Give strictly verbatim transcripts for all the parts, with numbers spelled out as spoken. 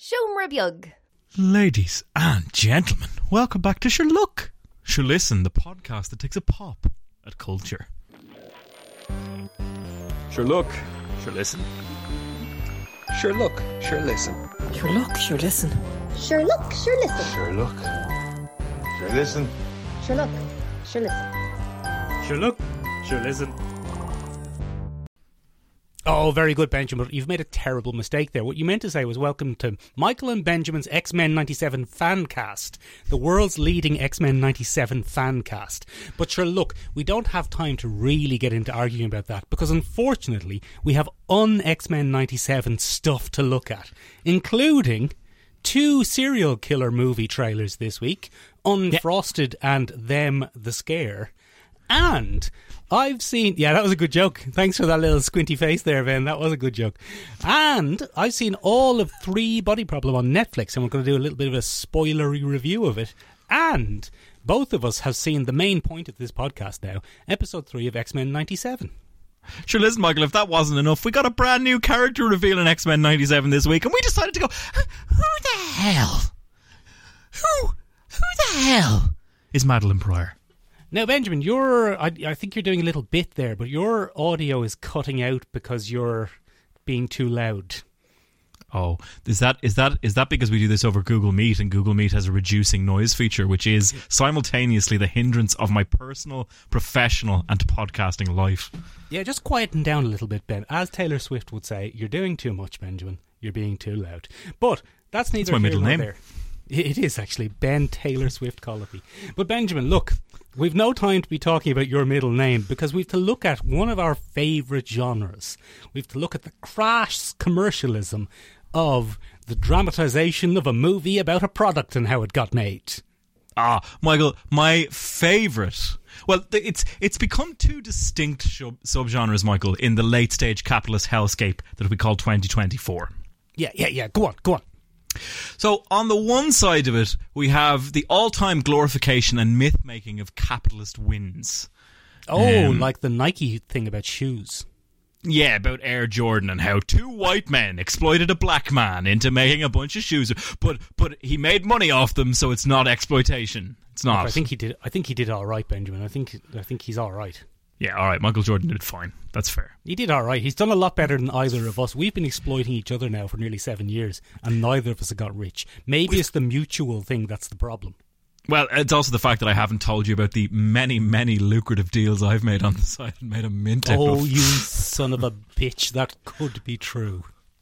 Siomra Biog. Ladies and gentlemen, welcome back to Sure Look. Sure Listen, the podcast that takes a pop at culture. Sure Look, Sure Listen. Sure Look, Sure Listen. Sure Look, Sure Listen. Sure Look, Sure Listen. Sure Look, Sure Listen. Sure Look, Sure Listen. Sure Look, Sure Listen. Oh, very good, Benjamin. But you've made a terrible mistake there. What you meant to say was welcome to Michael and Benjamin's X-Men ninety-seven fan cast, the world's leading X-Men ninety-seven fan cast. But sure, look, we don't have time to really get into arguing about that because, unfortunately, we have un-X-Men ninety-seven stuff to look at, including two serial killer movie trailers this week, Unfrosted yeah. and Them the Scare, and I've seen... Yeah, that was a good joke. Thanks for that little squinty face there, Ben. That was a good joke. And I've seen all of Three Body Problem on Netflix, and we're going to do a little bit of a spoilery review of it. And both of us have seen the main point of this podcast now, episode three of X-Men ninety-seven. Sure, listen, Michael, if that wasn't enough, we got a brand new character reveal in X-Men ninety-seven this week, and we decided to go, who the hell? Who, who the hell is Madeleine Pryor? Now, Benjamin, you're, I, I think you're doing a little bit there, but your audio is cutting out because you're being too loud. Oh, is that is that is that because we do this over Google Meet, and Google Meet has a reducing noise feature, which is simultaneously the hindrance of my personal, professional, and podcasting life? Yeah, just quieten down a little bit, Ben. As Taylor Swift would say, you're doing too much, Benjamin. You're being too loud. But that's neither that's my here middle nor name. There. It is actually Ben Taylor Swift Colopy. But Benjamin, look, we've no time to be talking about your middle name because we've to look at one of our favourite genres. We've to look at the crass commercialism of the dramatisation of a movie about a product and how it got made. Ah, Michael, my favourite. Well, it's it's become two distinct sub- subgenres, Michael, in the late stage capitalist hellscape that we call twenty twenty-four. Yeah, yeah, yeah. Go on, go on. So, on the one side of it, we have the all-time glorification and myth-making of capitalist wins. Oh, um, like the Nike thing about shoes. Yeah, about Air Jordan and how two white men exploited a black man into making a bunch of shoes, but but he made money off them, so it's not exploitation. It's not. Look, I think he did. I think he did all right, Benjamin. I think I think he's all right. Yeah, all right. Michael Jordan did fine. That's fair. He did all right. He's done a lot better than either of us. We've been exploiting each other now for nearly seven years, and neither of us have got rich. Maybe it's the mutual thing that's the problem. Well, it's also the fact that I haven't told you about the many, many lucrative deals I've made on the side and made a mint out Oh, of. you son of a bitch. That could be true.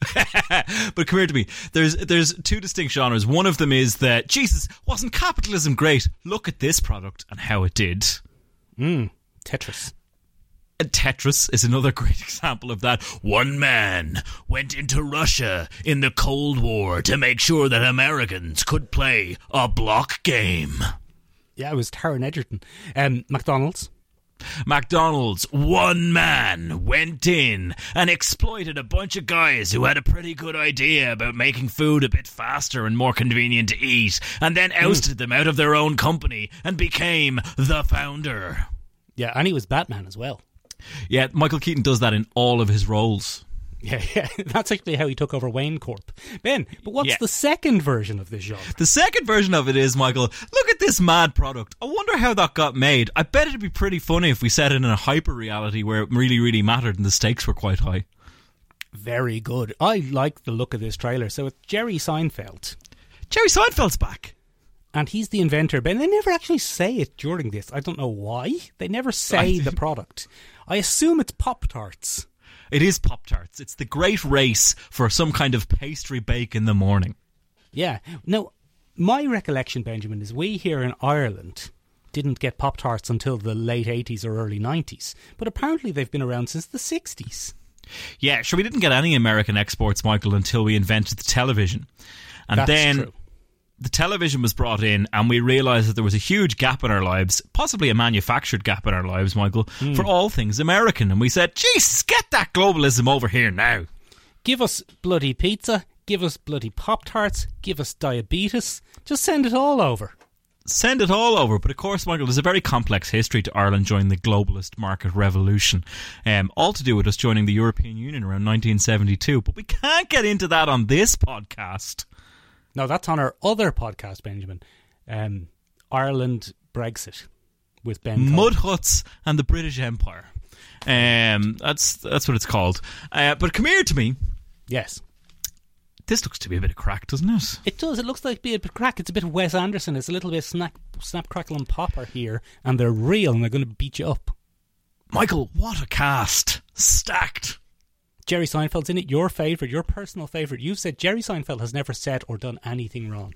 But come here to me. There's there's two distinct genres. One of them is that, Jesus, wasn't capitalism great? Look at this product and how it did. Mm, Tetris. And Tetris is another great example of that. One man went into Russia in the Cold War to make sure that Americans could play a block game. Yeah, it was Taron Egerton. Um, McDonald's. McDonald's, one man went in and exploited a bunch of guys who had a pretty good idea about making food a bit faster and more convenient to eat, and then ousted mm. them out of their own company and became the founder. Yeah, and he was Batman as well. Yeah, Michael Keaton does that in all of his roles. Yeah, yeah, that's actually how he took over Wayne Corp. Ben, but what's yeah. the second version of this genre? The second version of it is, Michael, look at this mad product. I wonder how that got made. I bet it'd be pretty funny if we set it in a hyper-reality where it really, really mattered and the stakes were quite high. Very good. I like the look of this trailer. So it's Jerry Seinfeld. Jerry Seinfeld's back. And he's the inventor. Ben, they never actually say it during this. I don't know why. They never say the product. I assume it's Pop-Tarts. It is Pop-Tarts. It's the great race for some kind of pastry bake in the morning. Yeah. Now, my recollection, Benjamin, is we here in Ireland didn't get Pop-Tarts until the late eighties or early nineties. But apparently they've been around since the sixties. Yeah, sure, we didn't get any American exports, Michael, until we invented the television. And That's then true. The television was brought in and we realised that there was a huge gap in our lives, possibly a manufactured gap in our lives, Michael, mm. for all things American. And we said, Jesus, get that globalism over here now. Give us bloody pizza, give us bloody Pop-Tarts, give us diabetes. Just send it all over. send it all over. But of course, Michael, there's a very complex history to Ireland joining the globalist market revolution. Um, all to do with us joining the European Union around nineteen seventy-two. But we can't get into that on this podcast. No, that's on our other podcast, Benjamin. Um, Ireland Brexit with Ben Mud Cohen. Huts and the British Empire. Um, that's that's what it's called. Uh, but come here to me. Yes. This looks to be a bit of crack, doesn't it? It does. It looks like a bit of crack. It's a bit of Wes Anderson. It's a little bit of snap, snap crackle, and popper here. And they're real and they're going to beat you up. Michael, what a cast. Stacked. Jerry Seinfeld's in it. Your favourite, your personal favourite. You've said Jerry Seinfeld has never said or done anything wrong.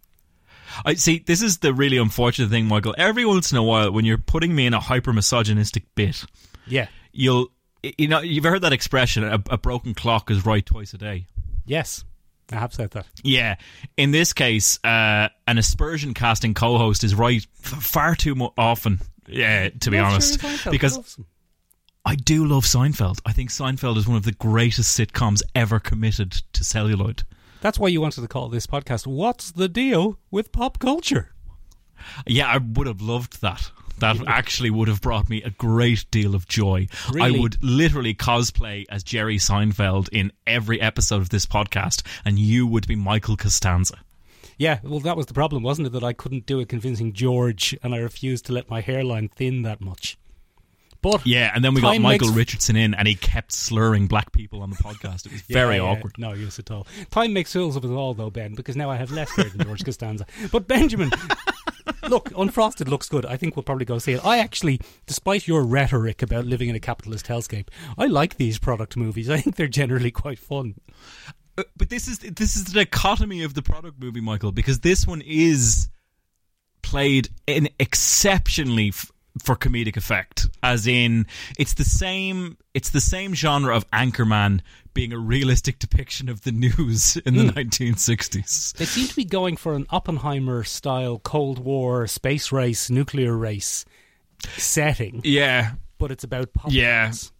I see, this is the really unfortunate thing, Michael. Every once in a while, when you're putting me in a hyper-misogynistic bit, Yeah. you'll, you know, you've heard that expression, a, a broken clock is right twice a day. Yes. I have said that. Yeah. In this case, uh, an aspersion casting co-host is right f- far too mo- often, yeah, to be Love honest. Jerry Seinfeld. Because Loves him. I do love Seinfeld. I think Seinfeld is one of the greatest sitcoms ever committed to celluloid. That's why you wanted to call this podcast, What's the Deal with Pop Culture? Yeah, I would have loved that. That actually would have brought me a great deal of joy. Really? I would literally cosplay as Jerry Seinfeld in every episode of this podcast, and you would be Michael Costanza. Yeah, well, that was the problem, wasn't it? That I couldn't do a convincing George, and I refused to let my hairline thin that much. But Yeah, and then we got time Michael makes- Richardson in, and he kept slurring black people on the podcast. It was very Yeah, yeah, awkward. No use at all. Time makes fools of us all, though, Ben, because now I have less hair than George Costanza. But Benjamin, look, Unfrosted looks good. I think we'll probably go see it. I actually, despite your rhetoric about living in a capitalist hellscape, I like these product movies. I think they're generally quite fun. Uh, But this is this is the dichotomy of the product movie, Michael, because this one is played in exceptionally f- for comedic effect, as in it's the same it's the same genre of Anchorman being a realistic depiction of the news in the nineteen sixties. They seem to be going for an Oppenheimer-style Cold War space race, nuclear race setting, Yeah, but it's about pop Yeah. culture.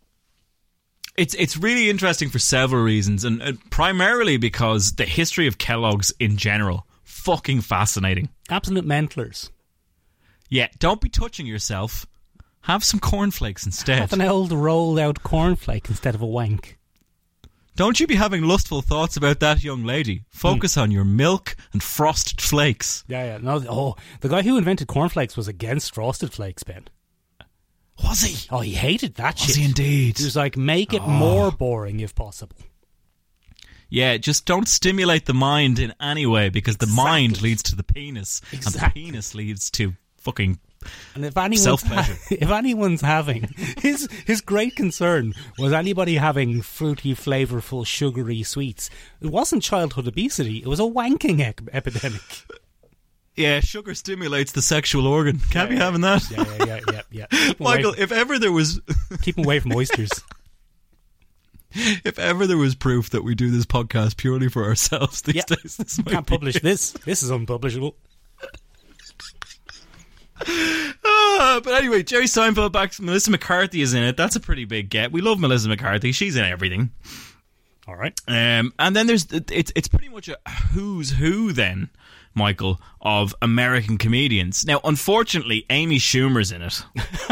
It's it's really interesting for several reasons, and uh, primarily because the history of Kellogg's in general, fucking fascinating. Absolute mentlers. Yeah, don't be touching yourself. Have some cornflakes instead. Have an old rolled out cornflake instead of a wank. Don't you be having lustful thoughts about that young lady. Focus on your milk and frosted flakes. Yeah, yeah. No, oh, the guy who invented cornflakes was against frosted flakes, Ben. Was he? Oh, he hated that Was shit. he indeed? He was like, make it more boring if possible. Yeah, just don't stimulate the mind in any way, because the mind Exactly. leads to the penis, and the Exactly. penis leads to fucking... And if anyone's, Self-pleasure. if anyone's having his his great concern was anybody having fruity, flavourful, sugary sweets, it wasn't childhood obesity; it was a wanking ec- epidemic. Yeah, sugar stimulates the sexual organ. Can't be having that. Yeah, yeah, yeah, yeah. yeah. Keep 'em away Michael, from- if ever there was... keep 'em away from oysters. If ever there was proof that we do this podcast purely for ourselves these Yeah. days, this might Can't be publish it. this. This is unpublishable. Ah, but anyway, Jerry Seinfeld back. Melissa McCarthy is in it. That's a pretty big get. We love Melissa McCarthy. She's in everything. All right. Um, and then there's it's it's pretty much a who's who then, Michael, of American comedians. Now, unfortunately, Amy Schumer's in it.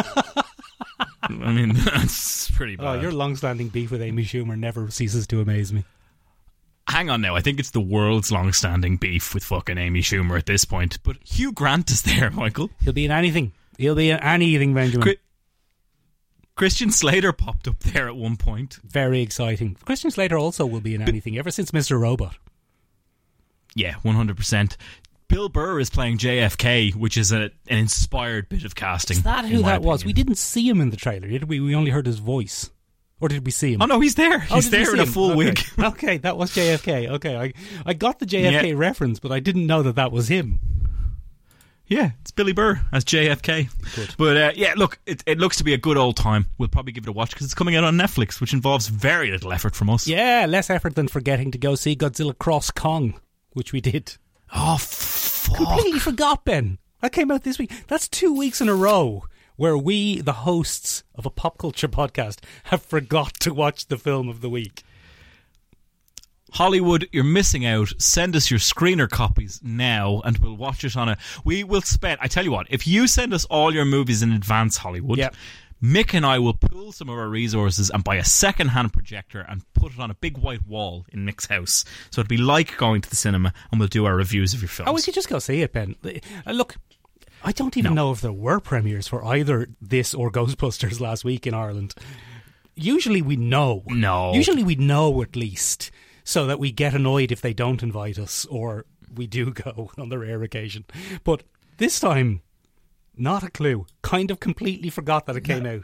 I mean, that's pretty bad. Oh, your long-standing beef with Amy Schumer never ceases to amaze me. Hang on now, I think it's the world's long-standing beef with fucking Amy Schumer at this point. But Hugh Grant is there, Michael. He'll be in anything. He'll be in anything, Benjamin. Chri- Christian Slater popped up there at one point. Very exciting. Christian Slater also will be in anything ever since Mister Robot. Yeah, one hundred percent. Bill Burr is playing J F K, which is a, an inspired bit of casting. Is that in who my that was? opinion. We didn't see him in the trailer, did we? We only heard his voice. Or did we see him? Oh no, he's there. Oh, He's did we there in see a him? full Okay. wig. Okay, that was J F K. Okay, I, I got the J F K Yeah. reference, but I didn't know that that was him. Yeah, it's Billy Burr as J F K. Good. But uh, yeah, look, it, it looks to be a good old time. We'll probably give it a watch because it's coming out on Netflix, which involves very little effort from us. Yeah, less effort than forgetting to go see Godzilla Cross Kong, which we did. Oh, fuck. Completely forgot, Ben. That came out this week. That's two weeks in a row where we, the hosts of a pop culture podcast, have forgot to watch the film of the week. Hollywood, you're missing out. Send us your screener copies now, and we'll watch it on a... We will spend... I tell you what, if you send us all your movies in advance, Hollywood, Yep. Mick and I will pool some of our resources and buy a second-hand projector and put it on a big white wall in Mick's house. So it'd be like going to the cinema, and we'll do our reviews of your films. Oh, we could just go see it, Ben. Uh, look, I don't even No. know if there were premieres for either this or Ghostbusters last week in Ireland. Usually we know. No. Usually we know at least, so that we get annoyed if they don't invite us, or we do go on the rare occasion. But this time, not a clue. Kind of completely forgot that it came out.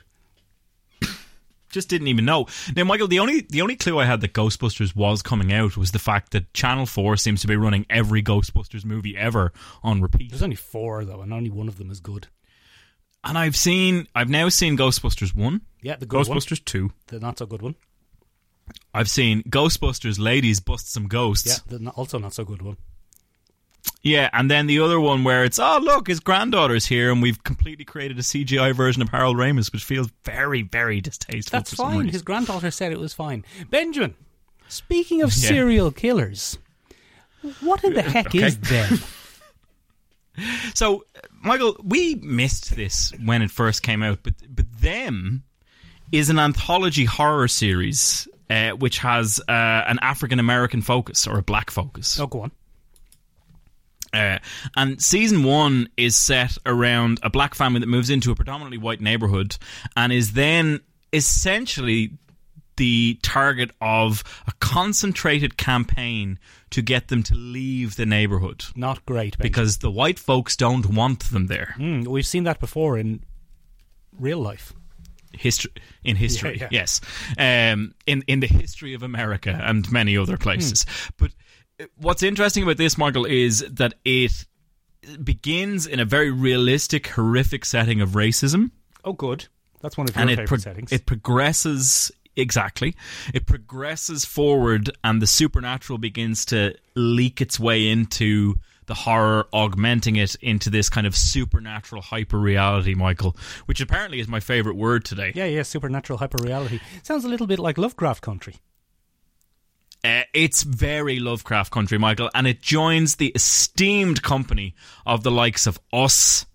Just didn't even know. Now, Michael, the only the only clue I had that Ghostbusters was coming out was the fact that Channel four seems to be running every Ghostbusters movie ever on repeat. There's only four, though, and only one of them is good. And I've seen, I've now seen Ghostbusters one, Yeah, the good one. Ghostbusters two. The not-so-good one. I've seen Ghostbusters Ladies Bust Some Ghosts. Yeah, the not, also not-so-good one. Yeah, and then the other one where it's, oh, look, his granddaughter's here, and we've completely created a C G I version of Harold Ramis, which feels very, very distasteful. That's for some fine. reason. His granddaughter said it was fine. Benjamin, speaking of Yeah. serial killers, what in the heck Okay. is them? So, Michael, we missed this when it first came out, but but Them is an anthology horror series uh, which has uh, an African American focus or a black focus. Oh, go on. Uh, and season one is set around a black family that moves into a predominantly white neighborhood and is then essentially the target of a concentrated campaign to get them to leave the neighborhood Not great, Benjamin. because the white folks don't want them there. Mm, we've seen that before in real life. History in history, Yeah, yeah. yes, um, in in the history of America and many other places. Hmm. But what's interesting about this, Michael, is that it begins in a very realistic, horrific setting of racism, Oh, good. That's one of your and it favourite pro- settings. it progresses exactly. It progresses forward, and the supernatural begins to leak its way into the horror, augmenting it into this kind of supernatural hyper reality, Michael, which apparently is my favourite word today. yeah, yeah, supernatural hyperreality. Sounds a little bit like Lovecraft Country. Uh, it's very Lovecraft Country, Michael, and it joins the esteemed company of the likes of Us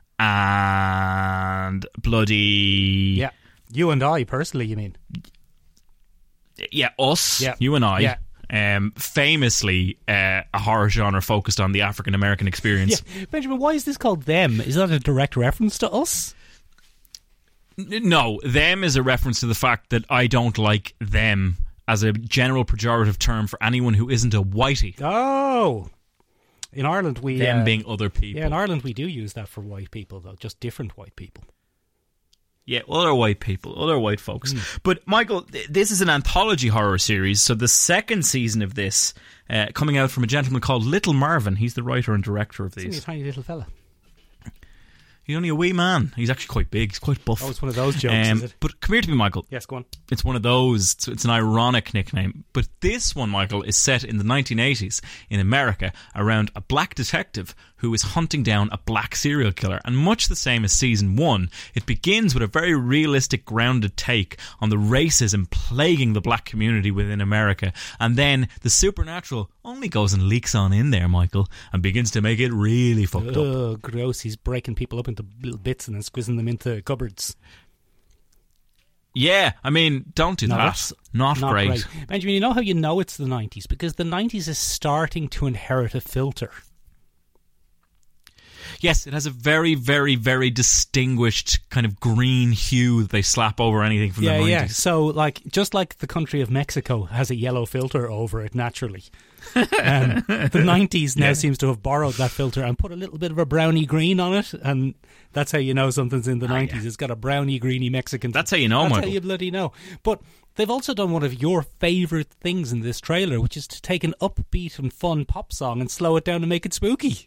and bloody... Yeah. You and I, personally, you mean? Yeah, Us, Yeah. you and I. Yeah. Um, famously uh, a horror genre focused on the African American experience. Yeah. Benjamin, why is this called Them? Is that a direct reference to us? N- No, them is a reference to the fact that I don't like them as a general pejorative term for anyone who isn't a whitey. Oh! In Ireland, we... Them uh, being other people. Yeah, in Ireland, we do use that for white people, though. Just different white people. Yeah, other white people, other white folks. Mm. But, Michael, th- this is an anthology horror series, so the second season of this, uh, coming out from a gentleman called Little Marvin. He's the writer and director of He's only a these. tiny little fella. He's only a wee man. He's actually quite big. He's quite buff. Oh, it's one of those jokes, Um, is it? But come here to me, Michael. Yes, go on. It's one of those. It's, it's an ironic nickname. But this one, Michael, is set in the nineteen eighties in America around a black detective who is hunting down a black serial killer. And much the same as season one, it begins with a very realistic, grounded take on the racism plaguing the black community within America. And then the supernatural only goes and leaks on in there, Michael, and begins to make it really fucked up. Oh, gross. He's breaking people up into little bits and then squeezing them into cupboards. Yeah, I mean, don't do No, that. that's Not, Not great. great. Benjamin, you know how you know it's the nineties? Because the nineties is starting to inherit a filter. Yes, it has a very, very, very distinguished kind of green hue that they slap over anything from Yeah, the yeah. nineties. So, like, just like the country of Mexico has a yellow filter over it naturally, um, the nineties now Yeah. seems to have borrowed that filter and put a little bit of a browny green on it, and that's how you know something's in the nineties. yeah. It's got a browny, greeny Mexican. That's how you know, That's Michael. how you bloody know. But they've also done one of your favourite things in this trailer, which is to take an upbeat and fun pop song and slow it down and make it spooky.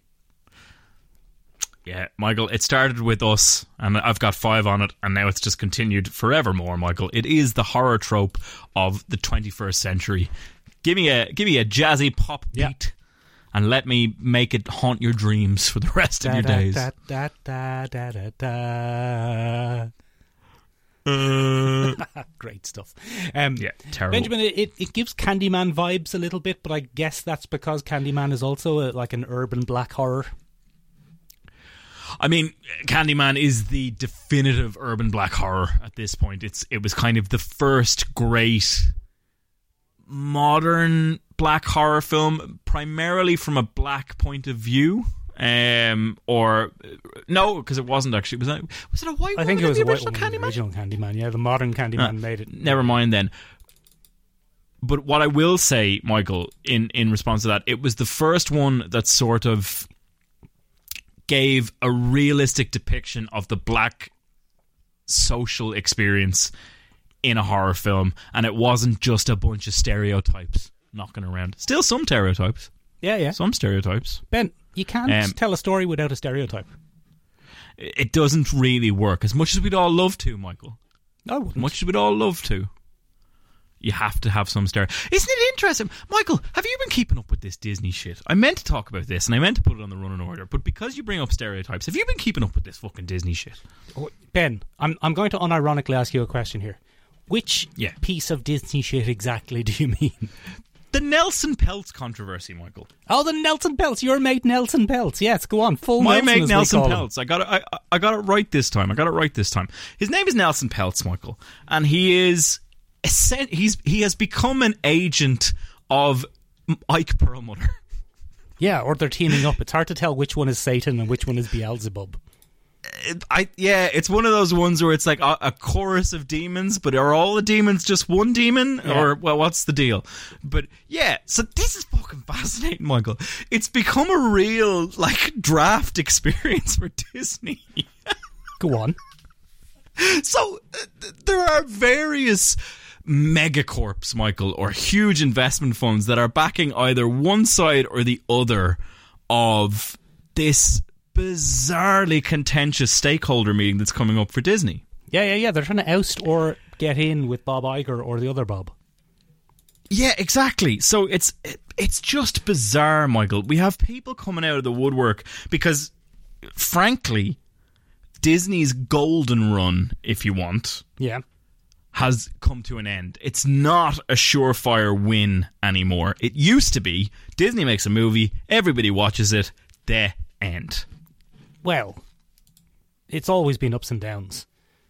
Yeah, Michael, it started with Us, and I've got five on it, and now it's just continued forevermore, Michael. It is the horror trope of the twenty-first century. Give me a give me a jazzy pop beat, Yeah. and let me make it haunt your dreams for the rest of your days. Da, da, da, da, da, da. Great stuff. Um, Yeah, terrible. Benjamin, it, it gives Candyman vibes a little bit, but I guess that's because Candyman is also a, like an urban black horror. I mean, Candyman is the definitive urban black horror at this point. It's It was kind of the first great modern black horror film, primarily from a black point of view. Um, or no, because it wasn't actually. Was it? Was it a white? I think it woman was in a the white original woman in the Candyman? original Candyman. Yeah, the modern Candyman Uh, made it. Never mind then. But what I will say, Michael, in, in response to that, it was the first one that sort of gave a realistic depiction of the black social experience in a horror film, and it wasn't just a bunch of stereotypes knocking around. Still some stereotypes. Yeah, yeah. Some stereotypes. Ben, you can't Um, tell a story without a stereotype. It doesn't really work, as much as we'd all love to, Michael. I wouldn't. As much as we'd all love to. You have to have some stereo. Isn't it interesting? Michael, have you been keeping up with this Disney shit? I meant to talk about this, and I meant to put it on the running order, but because you bring up stereotypes, have you been keeping up with this fucking Disney shit? Oh, Ben, I'm I'm going to unironically ask you a question here. Which Yeah. piece of Disney shit exactly do you mean? The Nelson Peltz controversy, Michael. Oh, the Nelson Peltz. Your mate Nelson Peltz. Yes, go on. Full My Nelson, mate as we Nelson call him. Peltz. I got it. I, I got it right this time. I got it right this time. His name is Nelson Peltz, Michael, and he is he's he has become an agent of Ike Perlmutter. Yeah, or they're teaming up. It's hard to tell which one is Satan and which one is Beelzebub. I yeah, it's one of those ones where it's like a, a chorus of demons, but are all the demons just one demon, Yeah. or well, what's the deal? But yeah, so this is fucking fascinating, Michael. It's become a real like draft experience for Disney. Go on. So uh, th- there are various megacorps, Michael, or huge investment funds that are backing either one side or the other of this bizarrely contentious stakeholder meeting that's coming up for Disney. Yeah, yeah, yeah. They're trying to oust or get in with Bob Iger or the other Bob. Yeah, exactly. So it's it, it's just bizarre, Michael. We have people coming out of the woodwork because, frankly, Disney's golden run, if you want, Yeah. has come to an end. It's not a surefire win anymore. It used to be. Disney makes a movie, everybody watches it, the end. Well, it's always been ups and downs.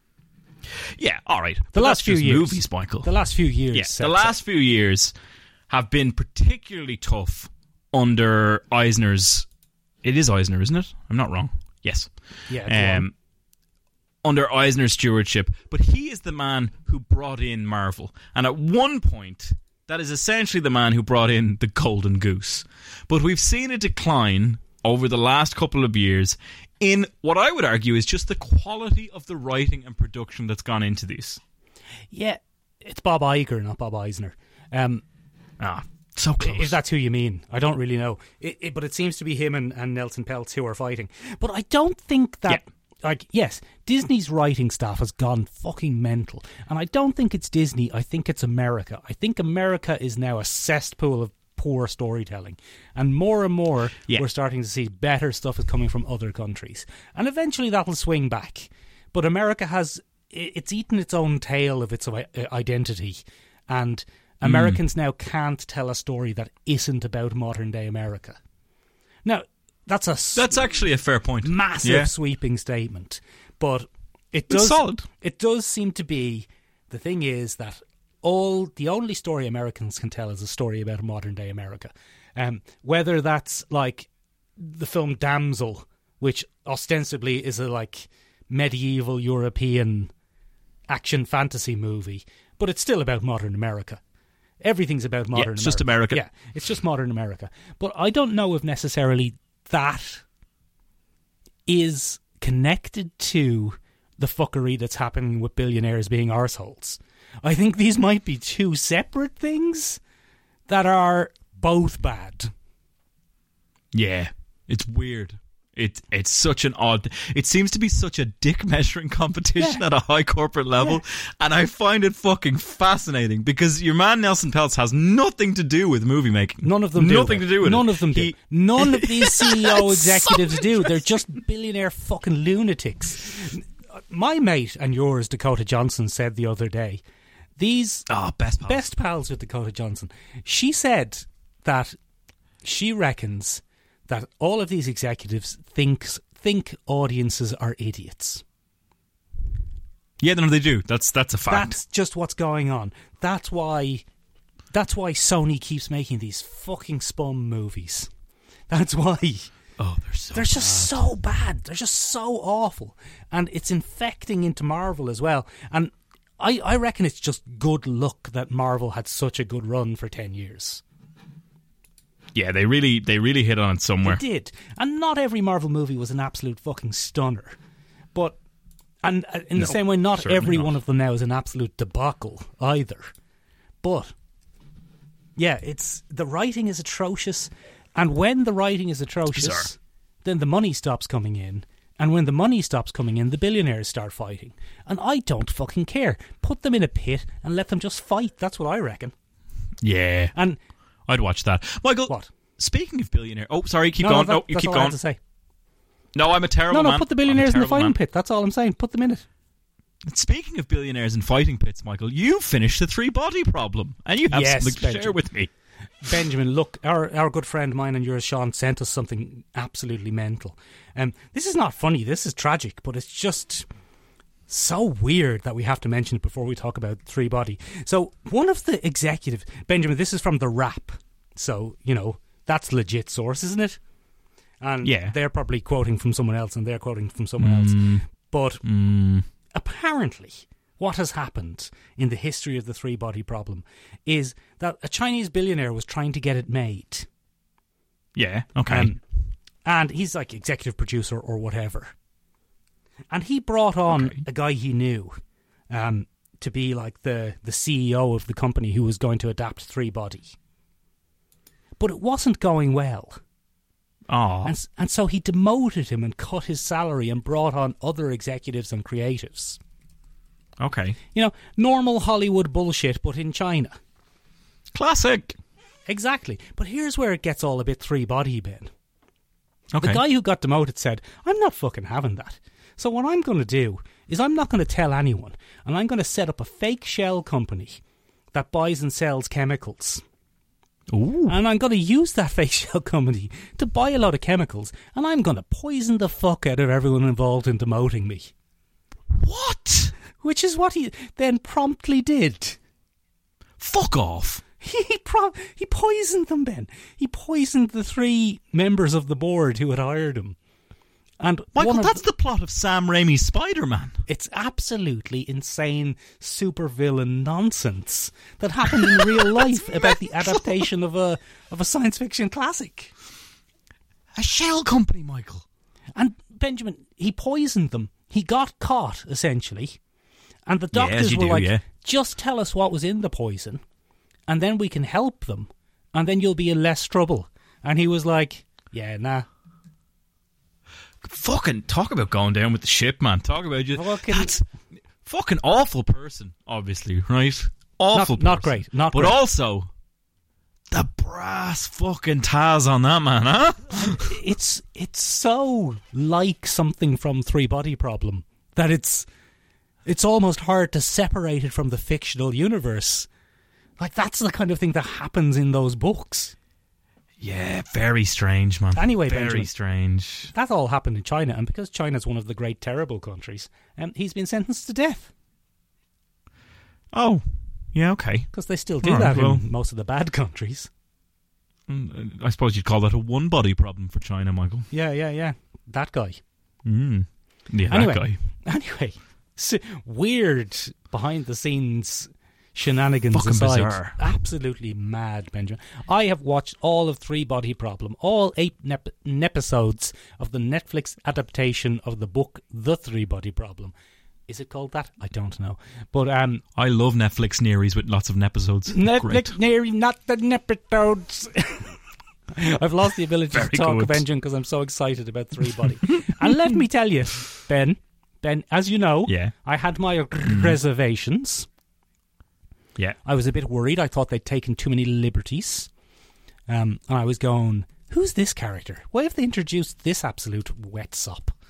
Yeah, all right. The But last that's few just years, movies, Michael. The last few years. Yeah, set- the last few years have been particularly tough under Eisner's. It is Eisner, isn't it? I'm not wrong. Yes. Yeah. go on. Um, under Eisner's stewardship, but he is the man who brought in Marvel, and at one point, that is essentially the man who brought in the Golden Goose. But we've seen a decline over the last couple of years in what I would argue is just the quality of the writing and production that's gone into these. Yeah, it's Bob Iger, not Bob Eisner. Um, Ah, so close. if that's who you mean, I don't really know. It, it, but it seems to be him and, and Nelson Peltz who are fighting. But I don't think that. Yeah. Like, yes, Disney's writing staff has gone fucking mental. And I don't think it's Disney. I think it's America. I think America is now a cesspool of poor storytelling. And more and more, Yeah. we're starting to see better stuff is coming from other countries. And eventually that'll swing back. But America has, i- it's eaten its own tail of its i- identity. And Americans now can't tell a story that isn't about modern day America. Now, that's a s- That's actually a fair point. massive Yeah. sweeping statement, but it It's does solid. It does seem to be the thing is that all the only story Americans can tell is a story about modern day America, um, whether that's like the film Damsel, which ostensibly is a like medieval European action fantasy movie, but it's still about modern America. Everything's about modern it's America. just America. Yeah, it's just modern America. But I don't know if necessarily that is connected to the fuckery that's happening with billionaires being arseholes. I think these might be two separate things that are both bad. Yeah, it's weird. It it's such an odd. It seems to be such a dick measuring competition Yeah. at a high corporate level, Yeah. and I find it fucking fascinating because your man Nelson Peltz has nothing to do with movie making. None of them do. Nothing to do with None it. of them do. He- None of these C E O It's so executives do. They're just billionaire fucking lunatics. my mate and yours, Dakota Johnson, said the other day, these Oh, best pals. best pals with Dakota Johnson, she said that she reckons that all of these executives thinks think audiences are idiots. Yeah, no, they do. That's that's a fact. That's just what's going on. That's why that's why Sony keeps making these fucking spum movies. That's why oh, they're so they're just bad. so bad. They're just so awful. And it's infecting into Marvel as well. And I, I reckon it's just good luck that Marvel had such a good run for ten years. Yeah, they really they really hit on it somewhere. They did. And not every Marvel movie was an absolute fucking stunner. But, and uh, in the No, same way, not certainly every not. one of them now is an absolute debacle either. But, yeah, it's the writing is atrocious. And when the writing is atrocious, Bizarre. then the money stops coming in. And when the money stops coming in, the billionaires start fighting. And I don't fucking care. Put them in a pit and let them just fight. That's what I reckon. Yeah, And I'd watch that. Michael, what? speaking of billionaire... Oh, sorry, keep no, going. No, No, that, you that's keep all I have going. to say. No, I'm a terrible No, no, man. put the I'm a billionaires in the terrible fighting man. pit. That's all I'm saying. Put them in it. Speaking of billionaires and fighting pits, Michael, you finished the three-body problem, and you have Yes, something to Benjamin. share with me. Benjamin, look, our our good friend, mine and yours, Sean, sent us something absolutely mental. Um, this is not funny, this is tragic, but it's just so weird that we have to mention it before we talk about Three Body. So, one of the executive, Benjamin, this is from The Wrap, so, you know, that's legit source, isn't it? And Yeah. they're probably quoting from someone else, and they're quoting from someone else. But Mm, apparently, what has happened in the history of the three-body problem is that a Chinese billionaire was trying to get it made. yeah, okay. Um, and he's like executive producer or whatever. And he brought on Okay. a guy he knew um, to be like the, the C E O of the company who was going to adapt Three Body. But it wasn't going well. Aw. And, s- and so he demoted him and cut his salary and brought on other executives and creatives. Okay. You know, normal Hollywood bullshit, but in China. Classic. Exactly. But here's where it gets all a bit three-body, Ben. Okay. The guy who got demoted said, I'm not fucking having that. So what I'm going to do is I'm not going to tell anyone, and I'm going to set up a fake shell company that buys and sells chemicals. Ooh. And I'm going to use that fake shell company to buy a lot of chemicals, and I'm going to poison the fuck out of everyone involved in demoting me. What? Which is what he then promptly did. Fuck off. He pro- he poisoned them, Ben. He poisoned the three members of the board who had hired him. And Michael, one of that's the plot of Sam Raimi's Spider-Man. It's absolutely insane supervillain nonsense that happened in real life about the adaptation of a of a science fiction classic. A shell company, Michael. And Benjamin, he poisoned them. He got caught, essentially. And the Yeah, as doctors you were do, like, yeah. just tell us what was in the poison, and then we can help them, and then you'll be in less trouble. And he was like, yeah, nah. Fucking talk about going down with the ship, man. Talk about you. Fucking- That's fucking awful person, obviously, right? Awful Not- not person. great, not But great. also, the brass fucking Taz on that man, huh? It's it's so like something from Three Body Problem that it's it's almost hard to separate it from the fictional universe. Like, that's the kind of thing that happens in those books. Yeah, very strange, man. Anyway, very Benjamin. strange. That all happened in China, and because China's one of the great terrible countries, um, he's been sentenced to death. Oh, yeah, okay. Because they still do All that right, well. in most of the bad countries. Mm, I suppose you'd call that a one-body problem for China, Michael. Yeah, yeah, yeah. That guy. Mm. Yeah, Anyway, that guy. anyway, so weird behind-the-scenes shenanigans Fucking aside. bizarre. Absolutely mad, Benjamin. I have watched all of Three Body Problem, all eight nep- episodes of the Netflix adaptation of the book The Three Body Problem. Is it called that? I don't know. But um, I love Netflix nearies with lots of episodes. Great. Netflix, nearly not the episodes. I've lost the ability Very to talk, good. Benjamin, because I'm so excited about Three Body. And let me tell you, Ben, Ben, as you know, Yeah. I had my reservations. Yeah. I was a bit worried. I thought they'd taken too many liberties. Um, and I was going, who's this character? Why have they introduced this absolute wet sop?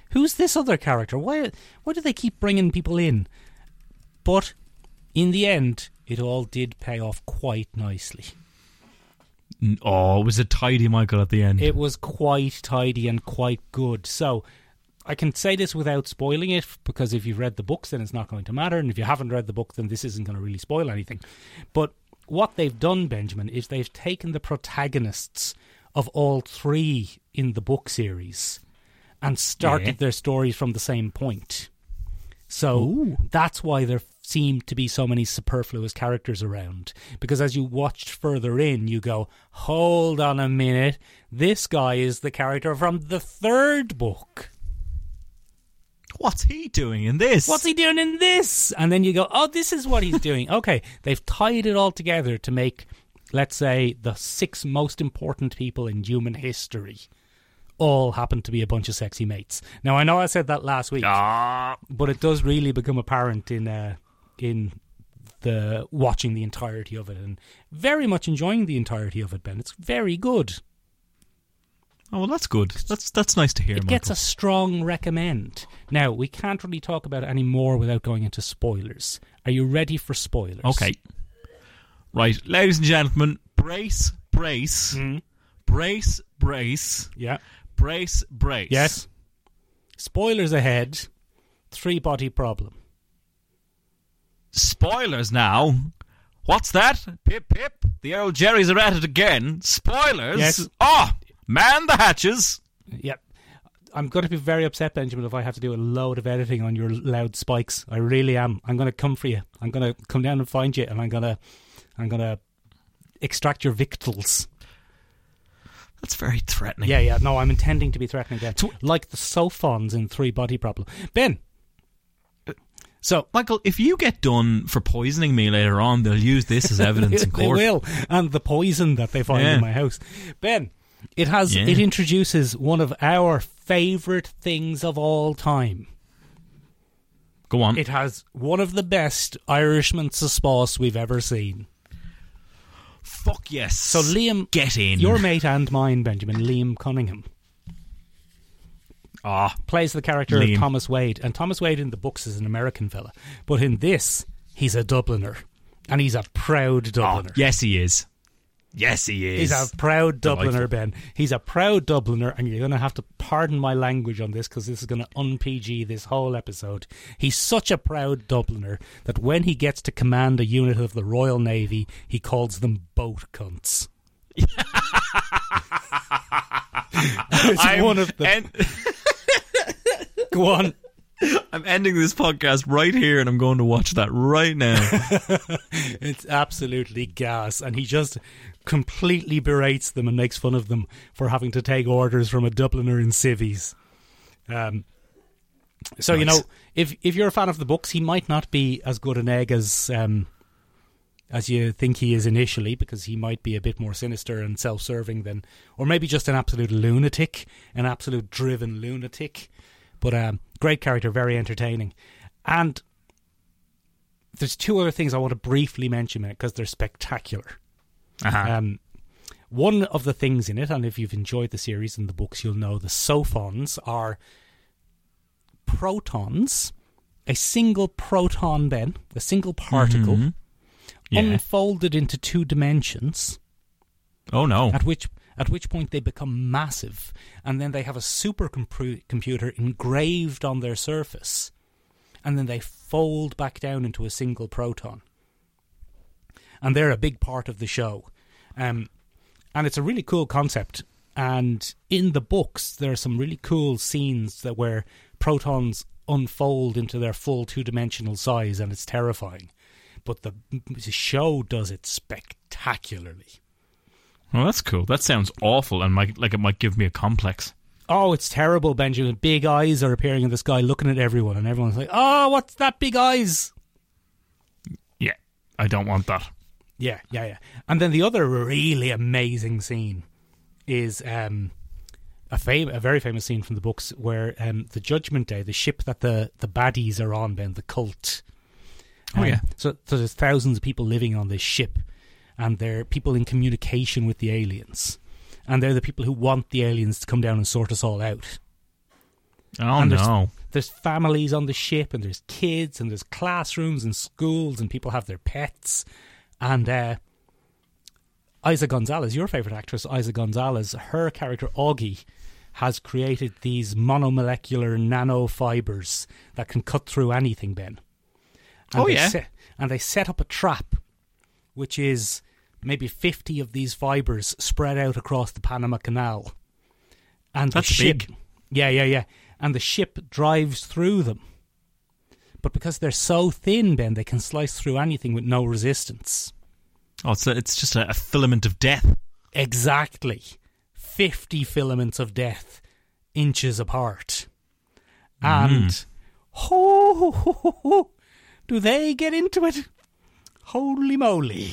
who's this other character? Why, why do they keep bringing people in? But in the end, it all did pay off quite nicely. Oh, was it tidy, Michael, at the end? It was quite tidy and quite good. So I can say this without spoiling it, because if you've read the books, then it's not going to matter. And if you haven't read the book, then this isn't going to really spoil anything. But what they've done, Benjamin, is they've taken the protagonists of all three in the book series and started Yeah. their stories from the same point. So Ooh. that's why there seemed to be so many superfluous characters around. Because as you watched further in, you go, hold on a minute, this guy is the character from the third book. What's he doing in this? What's he doing in this? And then you go, oh, this is what he's doing. Okay, they've tied it all together to make, let's say, the six most important people in human history all happen to be a bunch of sexy mates. Now, I know I said that last week, Ah. but it does really become apparent in uh, in the watching the entirety of it, and very much enjoying the entirety of it, Ben. It's very good. Oh, well, that's good. That's that's nice to hear, It Michael. gets a strong recommend. Now, we can't really talk about it anymore without going into spoilers. Are you ready for spoilers? Okay. Right, ladies and gentlemen, brace, brace, Mm. brace, brace, Yeah. brace, brace. Yes. Spoilers ahead. Three body problem. Spoilers now. What's that? Pip, pip. The old Jerry's are at it again. Spoilers? Yes. Oh, man the hatches. Yep. I'm going to be very upset, Benjamin, if I have to do a load of editing on your loud spikes. I really am. I'm going to come for you. I'm going to come down and find you, and I'm going to, I'm going to extract your victuals. That's very threatening. Yeah, yeah. No, I'm intending to be threatening again. So- Like the Sophons in Three Body Problem. Ben. So, Michael, if you get done for poisoning me later on, they'll use this as evidence in they court. will. And the poison that they find Yeah. in my house. Ben, it has, Yeah. it introduces one of our favourite things of all time. Go on. It has one of the best Irishman sauce we've ever seen. Fuck yes. So Liam, get in. your mate and mine, Benjamin, Liam Cunningham, Ah, plays the character Liam. of Thomas Wade. And Thomas Wade in the books is an American fella. But in this, he's a Dubliner. And he's a proud oh, Dubliner. yes he is. Yes he is. He's a proud Dubliner, Delightful. Ben. He's a proud Dubliner, and you're going to have to pardon my language on this because this is going to un-P G this whole episode. He's such a proud Dubliner that when he gets to command a unit of the Royal Navy, he calls them boat cunts. It's I'm one of the... en- Go on. I'm ending this podcast right here and I'm going to watch that right now. It's absolutely gas, and he just completely berates them and makes fun of them for having to take orders from a Dubliner in civvies. Um, so you Nice. know, if if you're a fan of the books, he might not be as good an egg as um, as you think he is initially, because he might be a bit more sinister and self-serving than, or maybe just an absolute lunatic, an absolute driven lunatic. But um, great character, very entertaining, and there's two other things I want to briefly mention because they're spectacular. Uh-huh. Um, one of the things in it, and if you've enjoyed the series and the books, you'll know the Sophons are protons, a single proton, Ben, a single particle, Mhm. Yeah. unfolded into two dimensions, Oh no. at which at which point they become massive, and then they have a supercomputer engraved on their surface, and then they fold back down into a single proton. And they're a big part of the show. Um, and it's a really cool concept. And in the books, there are some really cool scenes that where protons unfold into their full two-dimensional size, and it's terrifying. But the, the show does it spectacularly. Oh, that's cool. That sounds awful and might, like it might give me a complex. Oh, it's terrible, Benjamin. Big eyes are appearing in the sky looking at everyone, and everyone's like, oh, what's that big eyes? Yeah, I don't want that. Yeah, yeah, yeah. And then the other really amazing scene is um, a fam- a very famous scene from the books where um, the Judgment Day, the ship that the, the baddies are on, Ben, the cult. Oh, Um, yeah. So, so there's thousands of people living on this ship, and they're people in communication with the aliens. And they're the people who want the aliens to come down and sort us all out. Oh, and there's, no. There's families on the ship, and there's kids, and there's classrooms and schools, and people have their pets. And uh, Isa Gonzalez, your favourite actress, Isa Gonzalez, her character Augie has created these monomolecular nanofibers that can cut through anything, Ben. And oh, they yeah. Set, and they set up a trap, which is maybe fifty of these fibers spread out across the Panama Canal. And That's the ship, big. Yeah, yeah, yeah. And the ship drives through them. But because they're so thin, Ben, they can slice through anything with no resistance. Oh, it's, a, it's just a, a filament of death. Exactly. fifty filaments of death, inches apart. And, Mm. ho, ho, ho, ho, do they get into it? Holy moly.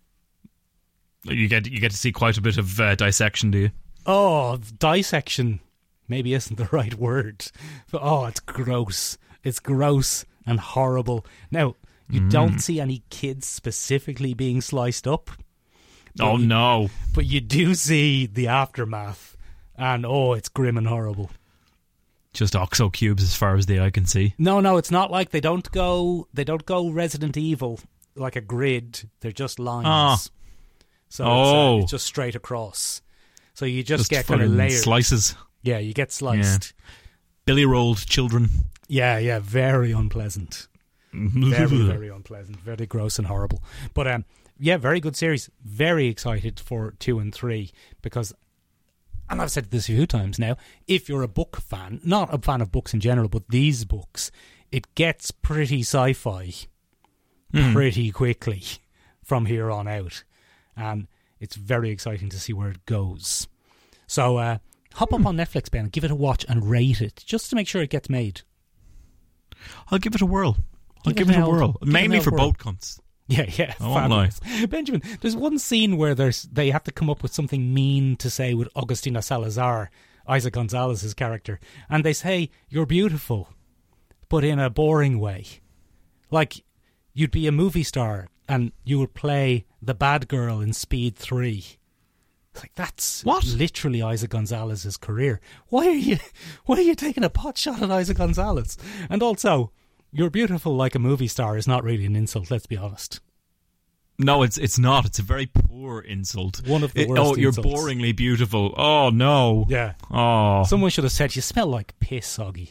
You get you get to see quite a bit of uh, dissection, do you? Oh, dissection maybe isn't the right word. But, oh, it's gross. It's gross and horrible. Now, you Mm. don't see any kids specifically being sliced up. But Oh, you, no. But you do see the aftermath. And, oh, it's grim and horrible. Just oxo cubes as far as the eye can see. No, no, it's not like they don't go They don't go Resident Evil like a grid. They're just lines. Ah. So Oh. it's, uh, it's just straight across. So you just, Just get kind of fucking layers. slices. Yeah, you get sliced. Billy rolled children. Yeah, yeah, very unpleasant. Very, very unpleasant. Very gross and horrible. But um, yeah, very good series. Very excited for two and three because, and I've said this a few times now, if you're a book fan, not a fan of books in general, but these books, it gets pretty sci-fi Mm. pretty quickly from here on out. And it's very exciting to see where it goes. So uh, hop up on Netflix, Ben, give it a watch and rate it, just to make sure it gets made. I'll give it a whirl. I'll Give give, it it an a old- whirl. give it an Mainly old for whirl. boat cunts. Yeah, yeah. I won't lie. Fabulous. Benjamin, there's one scene where there's they have to come up with something mean to say with Augustina Salazar, Isa Gonzalez's character, and they say, "You're beautiful," but in a boring way. Like, you'd be a movie star and you would play the bad girl in Speed three. It's like, that's What? literally Isa Gonzalez's career. Why are you why are you taking a pot shot at Isa Gonzalez? And also, "You're beautiful like a movie star" is not really an insult, let's be honest. No, it's it's not. It's a very poor insult. One of the It- worst Oh, you're insults. boringly beautiful. Oh, no. Yeah. Oh. Someone should have said, "You smell like piss, Augie."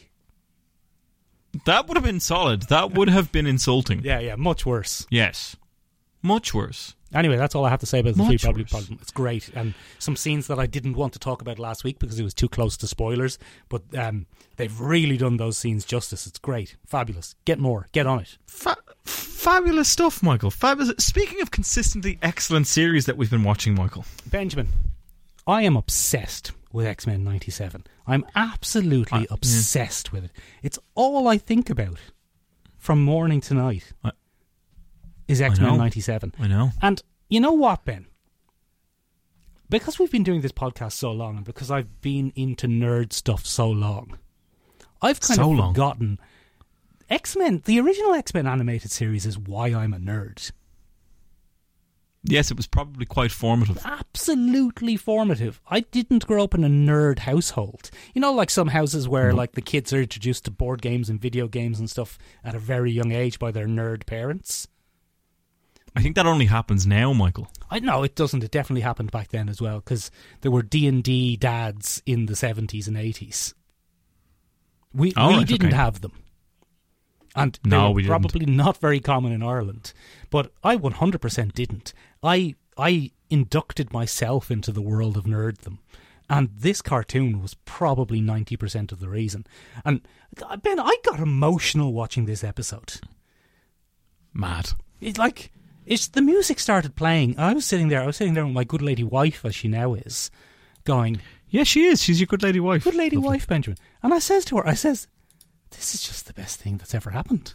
That would have been solid. That would have been insulting. Yeah, yeah, much worse. Yes. Much worse. Anyway, that's all I have to say about the Much Three Probably worse. Problem. It's great. And some scenes that I didn't want to talk about last week because it was too close to spoilers. But um, they've really done those scenes justice. It's great. Fabulous. Get more. Get on it. Fa- fabulous stuff, Michael. Fabulous. Speaking of consistently excellent series that we've been watching, Michael. Benjamin, I am obsessed with X-Men ninety-seven. I'm absolutely I- obsessed with it. It's all I think about from morning to night I- is I X-Men know. ninety-seven. I know. And you know what, Ben? Because we've been doing this podcast so long and because I've been into nerd stuff so long, I've kind So of long. forgotten X-Men, the original X-Men animated series is why I'm a nerd. Yes, it was probably quite formative. Absolutely formative. I didn't grow up in a nerd household. You know, like some houses where like the kids are introduced to board games and video games and stuff at a very young age by their nerd parents. I think that only happens now, Michael. I know it doesn't. It definitely happened back then as well because there were D and D dads in the seventies and eighties. We Oh, we right, didn't okay. have them, and they No, were we didn't. probably not very common in Ireland. But I one hundred percent didn't. I I inducted myself into the world of nerddom, and this cartoon was probably ninety percent of the reason. And Ben, I got emotional watching this episode. Mad. It's like it's the music started playing. I was sitting there. I was sitting there with my good lady wife, as she now is, going, Yeah, she is. She's your good lady wife. "Good lady Lovely. wife, Benjamin." And I says to her, "I says, this is just the best thing that's ever happened."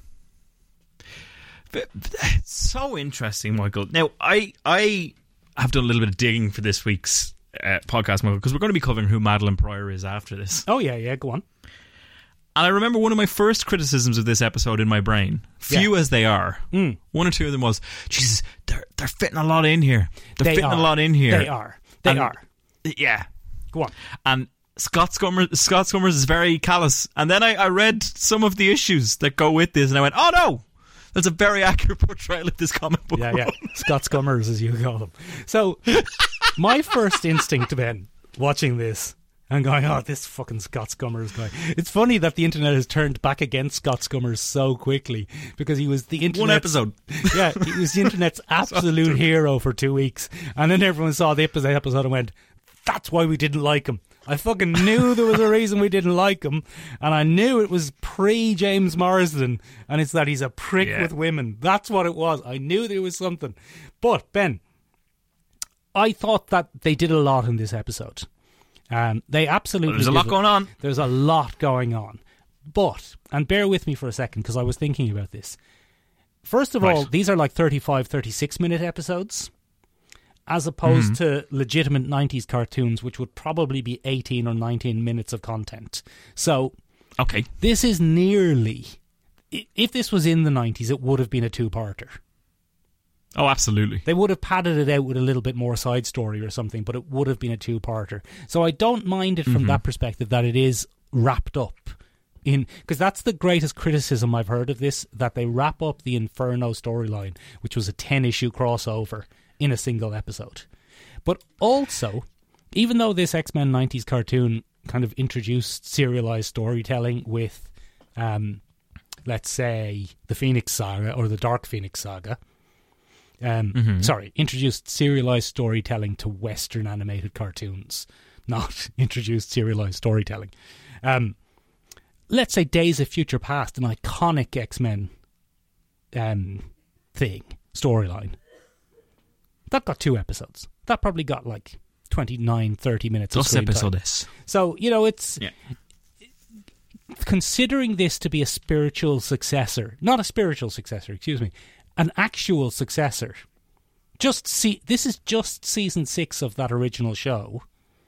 But- but It's so interesting, Michael. Now, I I have done a little bit of digging for this week's uh, podcast, Michael, because we're going to be covering who Madeline Pryor is after this. Oh yeah, yeah. Go on. And I remember one of my first criticisms of this episode in my brain, few as they are, Mm. one or two of them was, Jesus, they're, they're fitting a lot in here. They're They fitting are. a lot in here. They are. They And- are. Yeah. Go on. And Scott Summers, Scott Summers is very callous. And then I, I read some of the issues that go with this, and I went, oh no, that's a very accurate portrayal of this comic book. Yeah, yeah. Scott Scummers, as you call them. So, my first instinct, Ben, watching this and going, oh, this fucking Scott Scummers guy. It's funny that the internet has turned back against Scott Scummers so quickly, because he was the internet. One episode. Yeah, he was the internet's absolute hero for two weeks. And then everyone saw the episode and went, that's why we didn't like him. I fucking knew there was a reason we didn't like him, and I knew it was pre-James Marsden, and it's that he's a prick yeah. with women. That's what it was. I knew there was something. But, Ben, I thought that they did a lot in this episode. Um, they absolutely well, There's a lot going on. There's a lot going on. But, and bear with me for a second, because I was thinking about this. First of right. all, these are like thirty-five, thirty-six minute episodes, as opposed mm-hmm. to legitimate nineties cartoons, which would probably be eighteen or nineteen minutes of content. So, okay, this is nearly... If this was in the nineties, it would have been a two-parter. Oh, absolutely. They would have padded it out with a little bit more side story or something, but it would have been a two-parter. So I don't mind it from mm-hmm. that perspective, that it is wrapped up in... Because that's the greatest criticism I've heard of this, that they wrap up the Inferno storyline, which was a ten-issue crossover, in a single episode. But also, even though this X-Men nineties cartoon kind of introduced serialized storytelling with, um, let's say, the Phoenix Saga or the Dark Phoenix Saga, um, mm-hmm. sorry, introduced serialized storytelling to Western animated cartoons, not introduced serialized storytelling. Um, let's say Days of Future Past, an iconic X-Men um, thing, storyline. That got two episodes. That probably got like twenty-nine, thirty minutes of screen time. Episodes. So, you know, it's... Yeah. Considering this to be a spiritual successor, not a spiritual successor, excuse me, an actual successor. Just see, this is just season six of that original show.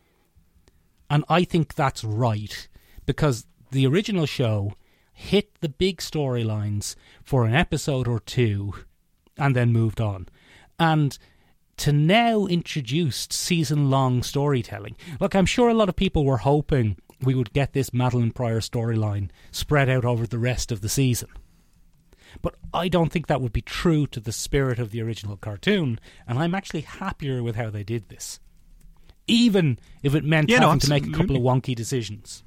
And I think that's right, because the original show hit the big storylines for an episode or two and then moved on. And to now introduce season-long storytelling. Look, I'm sure a lot of people were hoping we would get this Madeline Pryor storyline spread out over the rest of the season. But I don't think that would be true to the spirit of the original cartoon, and I'm actually happier with how they did this. Even if it meant yeah, having no, to make a couple of wonky decisions.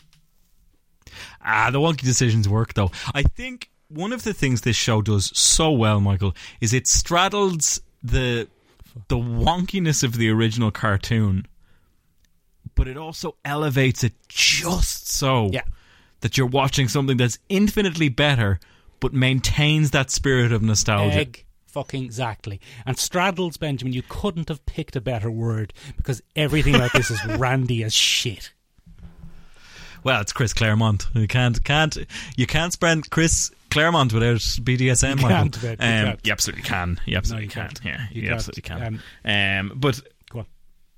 Ah, the wonky decisions work, though. I think one of the things this show does so well, Michael, is it straddles the... the wonkiness of the original cartoon, but it also elevates it just so yeah. that you're watching something that's infinitely better, but maintains that spirit of nostalgia. Egg fucking exactly. And straddles, Benjamin, you couldn't have picked a better word, because everything about this is randy as shit. Well, it's Chris Claremont. You can't, can't, you can't spread Chris Claremont without B D S M. You Michael. can't, Ben, you um, can't. You absolutely can. You absolutely no, you can. can't. Yeah, you, you you absolutely can. Um, um, but go on.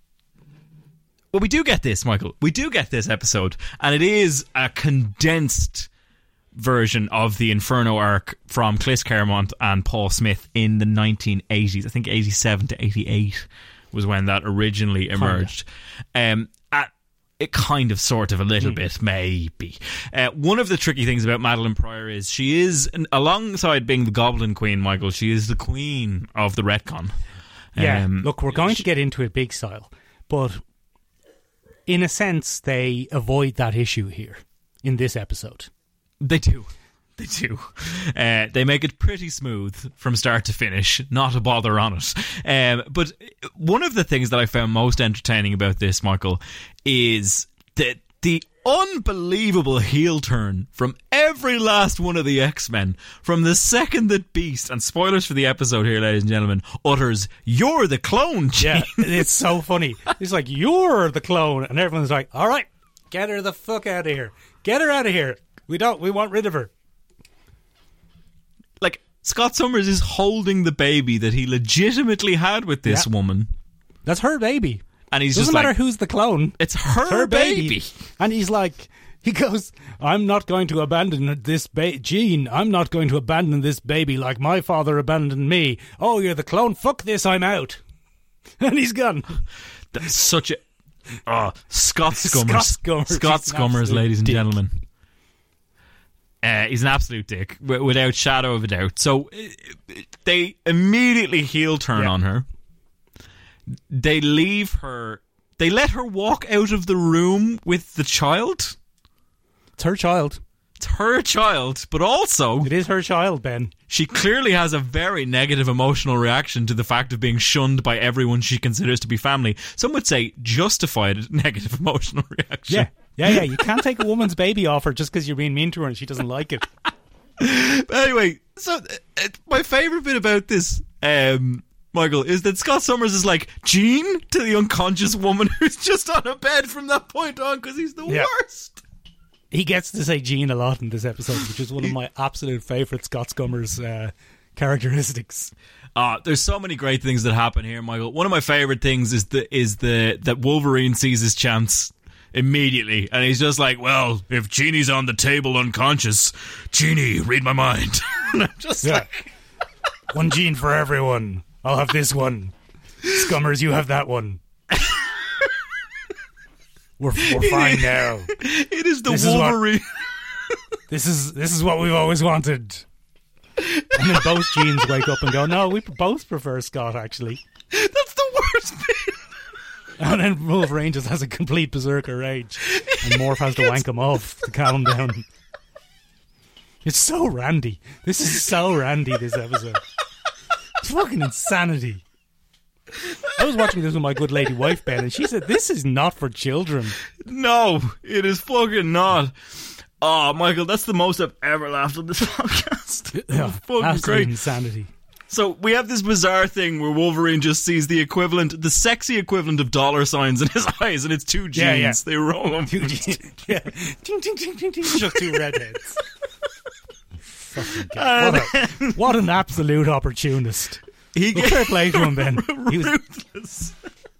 Well, we do get this, Michael. We do get this episode, and it is a condensed version of the Inferno arc from Chris Claremont and Paul Smith in the nineteen eighties. I think eighty-seven to eighty-eight was when that originally emerged. Um, at, it kind of, sort of, a little mm. bit, maybe. Uh, one of the tricky things about Madeline Pryor is she is, alongside being the Goblin Queen, Michael, she is the queen of the retcon. Yeah, um, look, we're going to get into it big style, but in a sense, they avoid that issue here in this episode. They do. They do. Uh, they make it pretty smooth from start to finish, not a bother on it. Um, but one of the things that I found most entertaining about this, Michael, is that the unbelievable heel turn from every last one of the X-Men, from the second that Beast, and spoilers for the episode here, ladies and gentlemen, utters, "You're the clone, Gene." Yeah, it's so funny. It's like, "You're the clone," and everyone's like, "All right, get her the fuck out of here. Get her out of here. We don't, we want rid of her." Like, Scott Summers is holding the baby that he legitimately had with this yeah. woman. That's her baby. And he's Doesn't just matter like, who's the clone. It's her, it's her baby. baby. And he's like, he goes, "I'm not going to abandon this baby. Gene, I'm not going to abandon this baby like my father abandoned me. Oh, you're the clone? Fuck this, I'm out." And he's gone. That's such a Oh, Scott Scummers. Scott Scummers. Scott He's an Scummers, absolute ladies and dick. gentlemen. Uh, he's an absolute dick, w- without shadow of a doubt. So uh, they immediately heel turn Yeah. on her. They leave her. They let her walk out of the room with the child. It's her child. It's her child, but also It is her child, Ben. she clearly has a very negative emotional reaction to the fact of being shunned by everyone she considers to be family. Some would say justified negative emotional reaction. Yeah. Yeah, yeah. You can't take a woman's baby off her just because you're being mean to her and she doesn't like it. But anyway, so uh, my favourite bit about this, um, Michael, is that Scott Summers is like Jean to the unconscious woman who's just on a bed from that point on because he's the Yeah. worst. He gets to say Jean a lot in this episode, which is one of my absolute favourite Scott Scummers uh, characteristics. Uh, there's so many great things that happen here, Michael. One of my favourite things is the is the that Wolverine sees his chance immediately, and he's just like, well, if Jeannie's on the table unconscious, Jeannie, read my mind. And I'm just Yeah. like, One Jean for everyone. I'll have this one. Scummers, you have that one. We're, we're fine now. it is the This is what- Wolverine. This is this is what we've always wanted. And then both Jeans wake up and go, no, we both prefer Scott, actually. That's the worst bit. And then Wolverine just has a complete berserker rage. And Morph has to wank him off to calm him down. It's so randy. This is so randy, this episode. It's fucking insanity. I was watching this with my good lady wife, Ben, and she said, this is not for children. No, it is fucking not. Oh, Michael, that's the most I've ever laughed on this podcast. Yeah, Fucking absolute great. insanity. So we have this bizarre thing where Wolverine just sees the equivalent, the sexy equivalent of dollar signs in his eyes, and it's two jeans. Yeah, yeah. They roll them. Two Jeans. Yeah. Ting, ting, ting, ting, ting. Just two redheads. Fucking God. What, a, what an absolute opportunist. He Well, gets fair play to him, Ben. He was ruthless.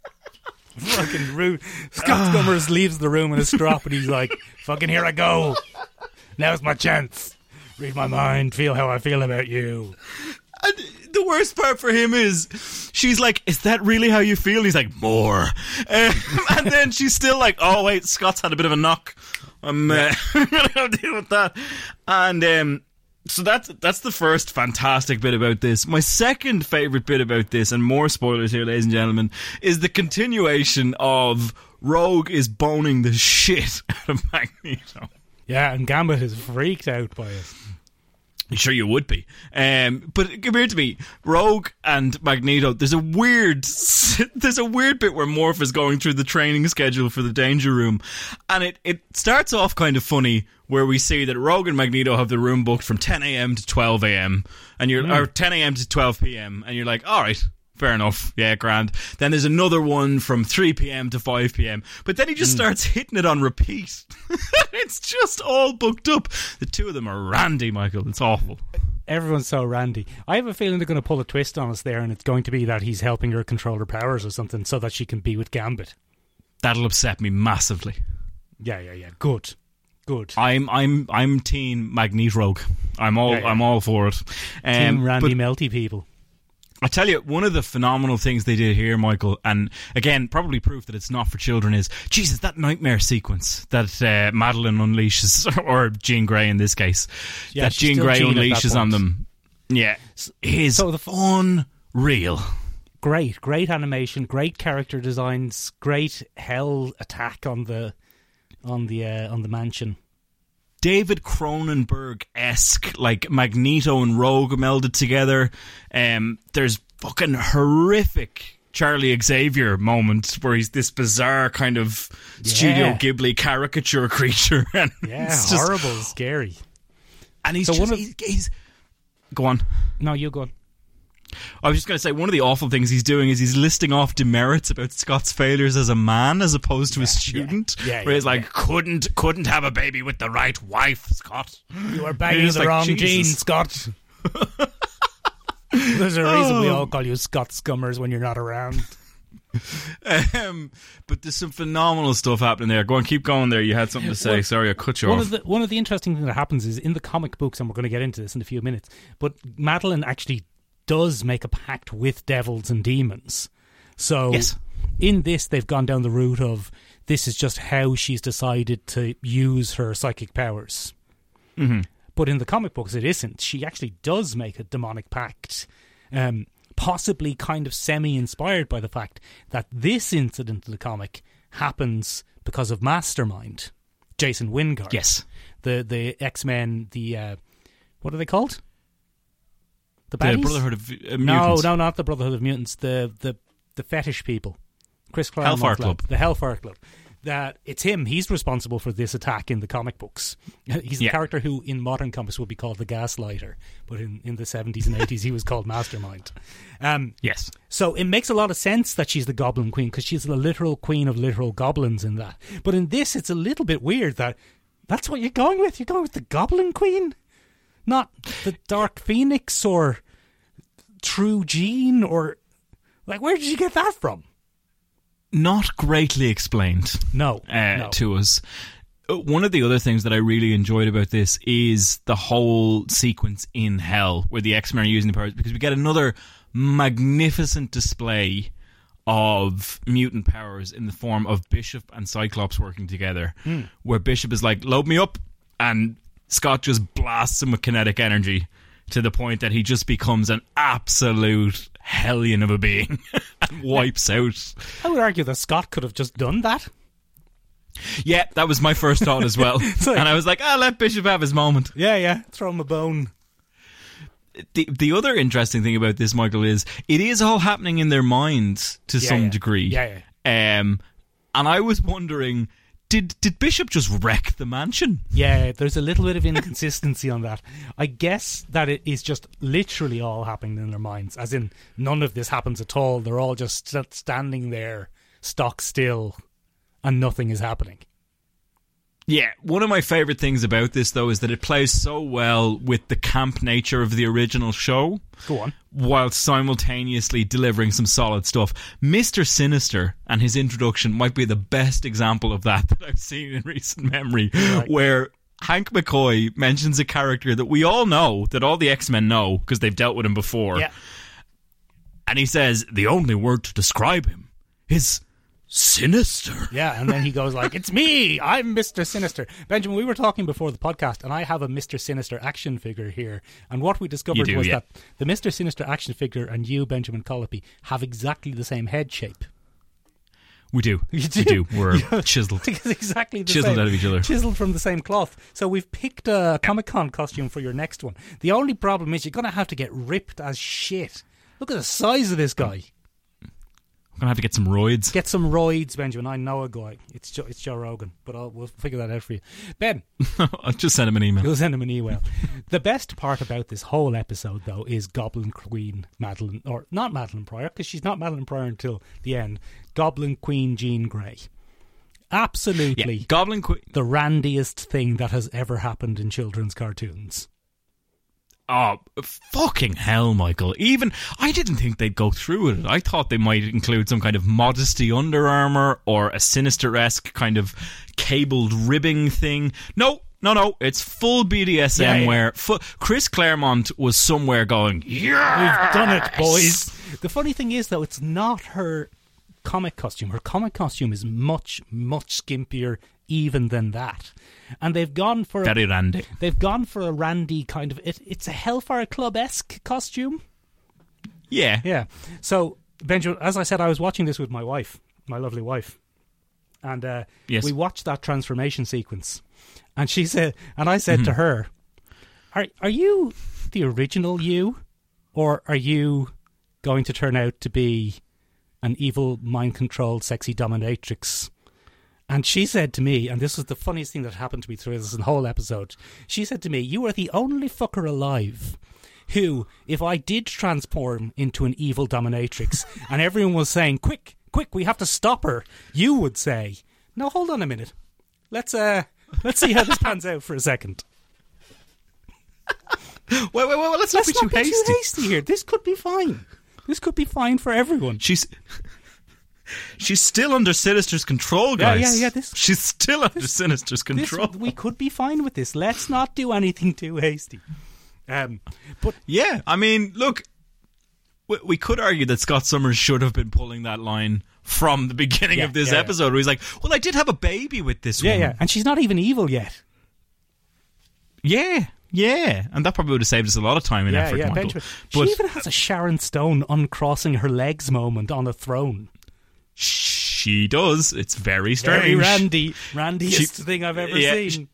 fucking rude. Scott Scummers leaves the room in a strop and he's like, fucking here I go. Now's my chance. Read my mind. Feel how I feel about you. And the worst part for him is she's like, is that really how you feel? And he's like, more. Um, and then she's still like, oh wait, Scott's had a bit of a knock. I'm uh, gonna go deal with that. And um, so that's that's the first fantastic bit about this. My second favourite bit about this, and more spoilers here, ladies and gentlemen, is the continuation of Rogue is boning the shit out of Magneto. Yeah, and Gambit is freaked out by it. Sure you would be. Um, but come here to me. Rogue and Magneto, there's a weird there's a weird bit where Morph is going through the training schedule for the Danger Room. And it, it starts off kind of funny where we see that Rogue and Magneto have the room booked from ten a.m. to twelve a.m. and you're or ten a.m. to twelve p.m. and you're like, all right, fair enough. Yeah, grand. Then there's another one from three p.m. to five p.m. But then he just starts hitting it on repeat. It's just all booked up. The two of them are randy, Michael. It's awful. Everyone's so randy. I have a feeling they're going to pull a twist on us there, and it's going to be that he's helping her control her powers or something so that she can be with Gambit. That'll upset me massively. Yeah, yeah, yeah. Good. Good. I'm I'm I'm Team Magneto Rogue. I'm all Yeah, yeah. I'm all for it. Um, Team randy but melty people. I tell you, one of the phenomenal things they did here, Michael, and again, probably proof that it's not for children, is Jesus, that nightmare sequence that uh, Madeline unleashes, or Jean Grey in this case, Yeah, that she's Jean still Grey Jean at that unleashes on point. them. Yeah, is So the f- unreal. Great, great animation, great character designs, great hell attack on the on the uh, on the mansion. David Cronenberg-esque, like Magneto and Rogue melded together. Um, there's fucking horrific Charlie Xavier moment where he's this bizarre kind of Studio Yeah. Ghibli caricature creature. And Yeah, it's just- horrible, scary. And he's So just, one of- he's, he's... Go on. No, you go on. I was just going to say, one of the awful things he's doing is he's listing off demerits about Scott's failures as a man as opposed to a student. Yeah, where he's yeah, like, couldn't couldn't have a baby with the right wife, Scott. You are And banging he's the like, wrong Jesus. gene, Scott. There's a reason we all call you Scott Scummers when you're not around. Um, but there's some phenomenal stuff happening there. Go on, keep going there. You had something to say. Well, Sorry, I cut you One off. of the one of the interesting things that happens is in the comic books, and we're going to get into this in a few minutes, but Madeline actually does make a pact with devils and demons. So Yes. in this, they've gone down the route of this is just how she's decided to use her psychic powers. Mm-hmm. But in the comic books, it isn't. She actually does make a demonic pact, um, possibly kind of semi-inspired by the fact that this incident in the comic happens because of Mastermind, Jason Wingard. Yes. The the X-Men, the, uh, what are they called? The The baddies? Brotherhood of uh, No, Mutants. no, not the Brotherhood of Mutants. The the, the fetish people. Chris Claremont. Hellfire lad. Club. The Hellfire Club. That it's him. He's responsible for this attack in the comic books. He's the Yeah. character who, in modern comics, would be called the Gaslighter, but in, in the seventies and eighties, he was called Mastermind. Um, Yes. so it makes a lot of sense that she's the Goblin Queen because she's the literal queen of literal goblins in that. But in this, it's a little bit weird that that's what you're going with. You're going with the Goblin Queen, not the Dark Phoenix or True Jean or like where did you get that from? Not greatly explained. No, uh, no. to us. Uh, One of the other things that I really enjoyed about this is the whole sequence in Hell where the X-Men are using the powers, because we get another magnificent display of mutant powers in the form of Bishop and Cyclops working together, Mm. where Bishop is like, load me up, and Scott just blasts him with kinetic energy to the point that he just becomes an absolute hellion of a being and wipes out. I would argue that Scott could have just done that. Yeah, that was my first thought as well. like- and I was like, ah, let Bishop have his moment. Yeah, yeah. Throw him a bone. The the other interesting thing about this, Michael, is it is all happening in their minds to Yeah, some yeah. degree. Yeah, yeah. Um, and I was wondering, did did Bishop just wreck the mansion? Yeah, there's a little bit of inconsistency on that. I guess that it is just literally all happening in their minds, as in none of this happens at all. They're all just st- standing there, stock still, and nothing is happening. Yeah, one of my favourite things about this, though, is that it plays so well with the camp nature of the original show. Go on. While simultaneously delivering some solid stuff. Mister Sinister and his introduction might be the best example of that that I've seen in recent memory, Right. where Hank McCoy mentions a character that we all know, that all the X-Men know, because they've dealt with him before. Yeah. And he says, the only word to describe him is sinister. Yeah, and then he goes like, it's me, I'm Mister Sinister. Benjamin, we were talking before the podcast, and I have a Mister Sinister action figure here. And what we discovered do, was yeah. that the Mister Sinister action figure and you, Benjamin Colopy, have exactly the same head shape. We do. You We do? do. We're chiseled. It's exactly the Chiseled same. out of each other. Chiseled from the same cloth. So we've picked a Comic-Con costume for your next one. The only problem is you're going to have to get ripped as shit. Look at the size of this guy. I'm going to have to get some roids. Get some roids, Benjamin. I know a guy. It's Joe, it's Joe Rogan, but I'll, we'll figure that out for you. Ben, I'll just send him an email. you'll send him an email. The best part about this whole episode, though, is Goblin Queen Madeline, or not Madeline Pryor, because she's not Madeline Pryor until the end. Goblin Queen Jean Grey. Absolutely. Yeah, Goblin Queen. The randiest thing that has ever happened in children's cartoons. Oh, fucking hell, Michael. Even, I didn't think they'd go through with it. I thought they might include some kind of modesty Under Armour or a Sinister-esque kind of cabled ribbing thing. No, no, no. It's full B D S M Yeah, yeah. where fu- Chris Claremont was somewhere going, yeah, We've done it, boys. The funny thing is, though, it's not her comic costume. Her comic costume is much, much skimpier even than that. And they've gone for Very a, randy. they've gone for a randy kind of it, it's a Hellfire Club-esque costume. Yeah. Yeah. So, Benjamin, as I said, I was watching this with my wife, my lovely wife. And uh, Yes. we watched that transformation sequence. And she said, and I said to her, are are you the original you? Or are you going to turn out to be an evil, mind-controlled, sexy dominatrix? And she said to me, and this was the funniest thing that happened to me through this whole episode, she said to me, you are the only fucker alive who, if I did transform into an evil dominatrix and everyone was saying, quick, quick, we have to stop her, you would say, no, hold on a minute. Let's uh, let's see how this pans out for a second. Wait, wait, wait, wait, let's, Let's not be too not be hasty. too hasty here. This could be fine. This could be fine for everyone. She's... She's still under Sinister's control, Yeah, guys. yeah, yeah, this- She's still under Sinister's This, control. we could be fine with this. Let's not do anything too hasty. Um, but Yeah, I mean, look, we, we could argue that Scott Summers should have been pulling that line from the beginning Yeah, of this yeah, yeah. episode, where he's like, "Well, I did have a baby with this Yeah, woman." yeah. And she's not even evil yet. Yeah, yeah, and that probably would have saved us a lot of time and Yeah, effort, yeah. Michael. Benjamin. But She even has a Sharon Stone uncrossing her legs moment on a throne. she does. It's very strange. Very Randy. Randiest She- thing I've ever yeah, seen. she-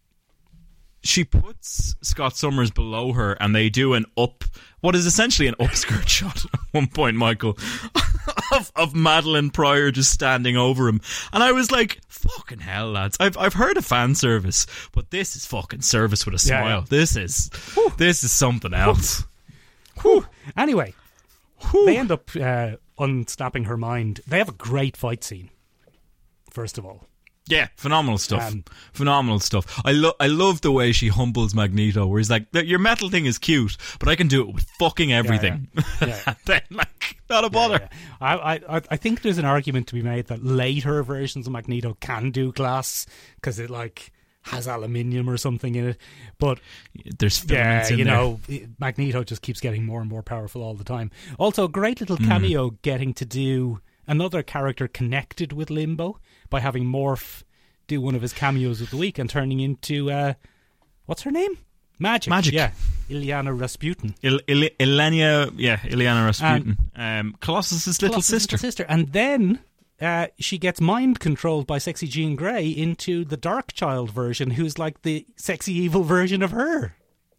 She puts Scott Summers below her, and they do an up, what is essentially an upskirt shot at one point, Michael, of, of Madeline Pryor just standing over him. And I was like, fucking hell, lads. I've I've heard of fan service, but this is fucking service with a Yeah, smile. yeah. This is this is something else. Whew. Anyway, they end up uh, unsnapping her mind. They have a great fight scene, first of all. Yeah, phenomenal stuff. Um, phenomenal stuff. I love I love the way she humbles Magneto, where he's like, your metal thing is cute, but I can do it with fucking everything. Yeah, yeah. And then, like, not a bother. Yeah, yeah. I, I, I think there's an argument to be made that later versions of Magneto can do glass because it like has aluminium or something in it. But There's yeah, filaments in you there. know, Magneto just keeps getting more and more powerful all the time. Also, a great little Mm. cameo getting to do another character connected with Limbo by having Morph do one of his cameos of the week and turning into uh, what's her name? Magic. Magic. Yeah, Ilyana Rasputin. Il- Il- Ilenia, yeah, Ileana Rasputin, um, Colossus's little Colossus' sister. sister. And then uh, she gets mind controlled by sexy Jean Grey into the Dark Child version, who's like the sexy evil version of her.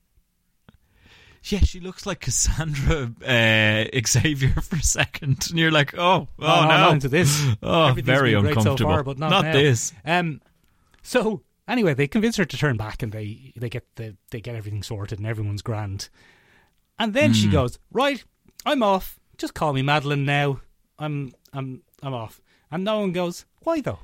Yeah, she looks like Cassandra uh, Xavier for a second, and you're like, oh, oh, Oh, no, not into this. oh, Everything's very been great uncomfortable. so far, but not, not now. this. Um, so anyway, they convince her to turn back, and they they get the they get everything sorted, and everyone's grand. And then she goes, right, I'm off. Just call me Madeline now. I'm I'm I'm off. And no one goes, why though?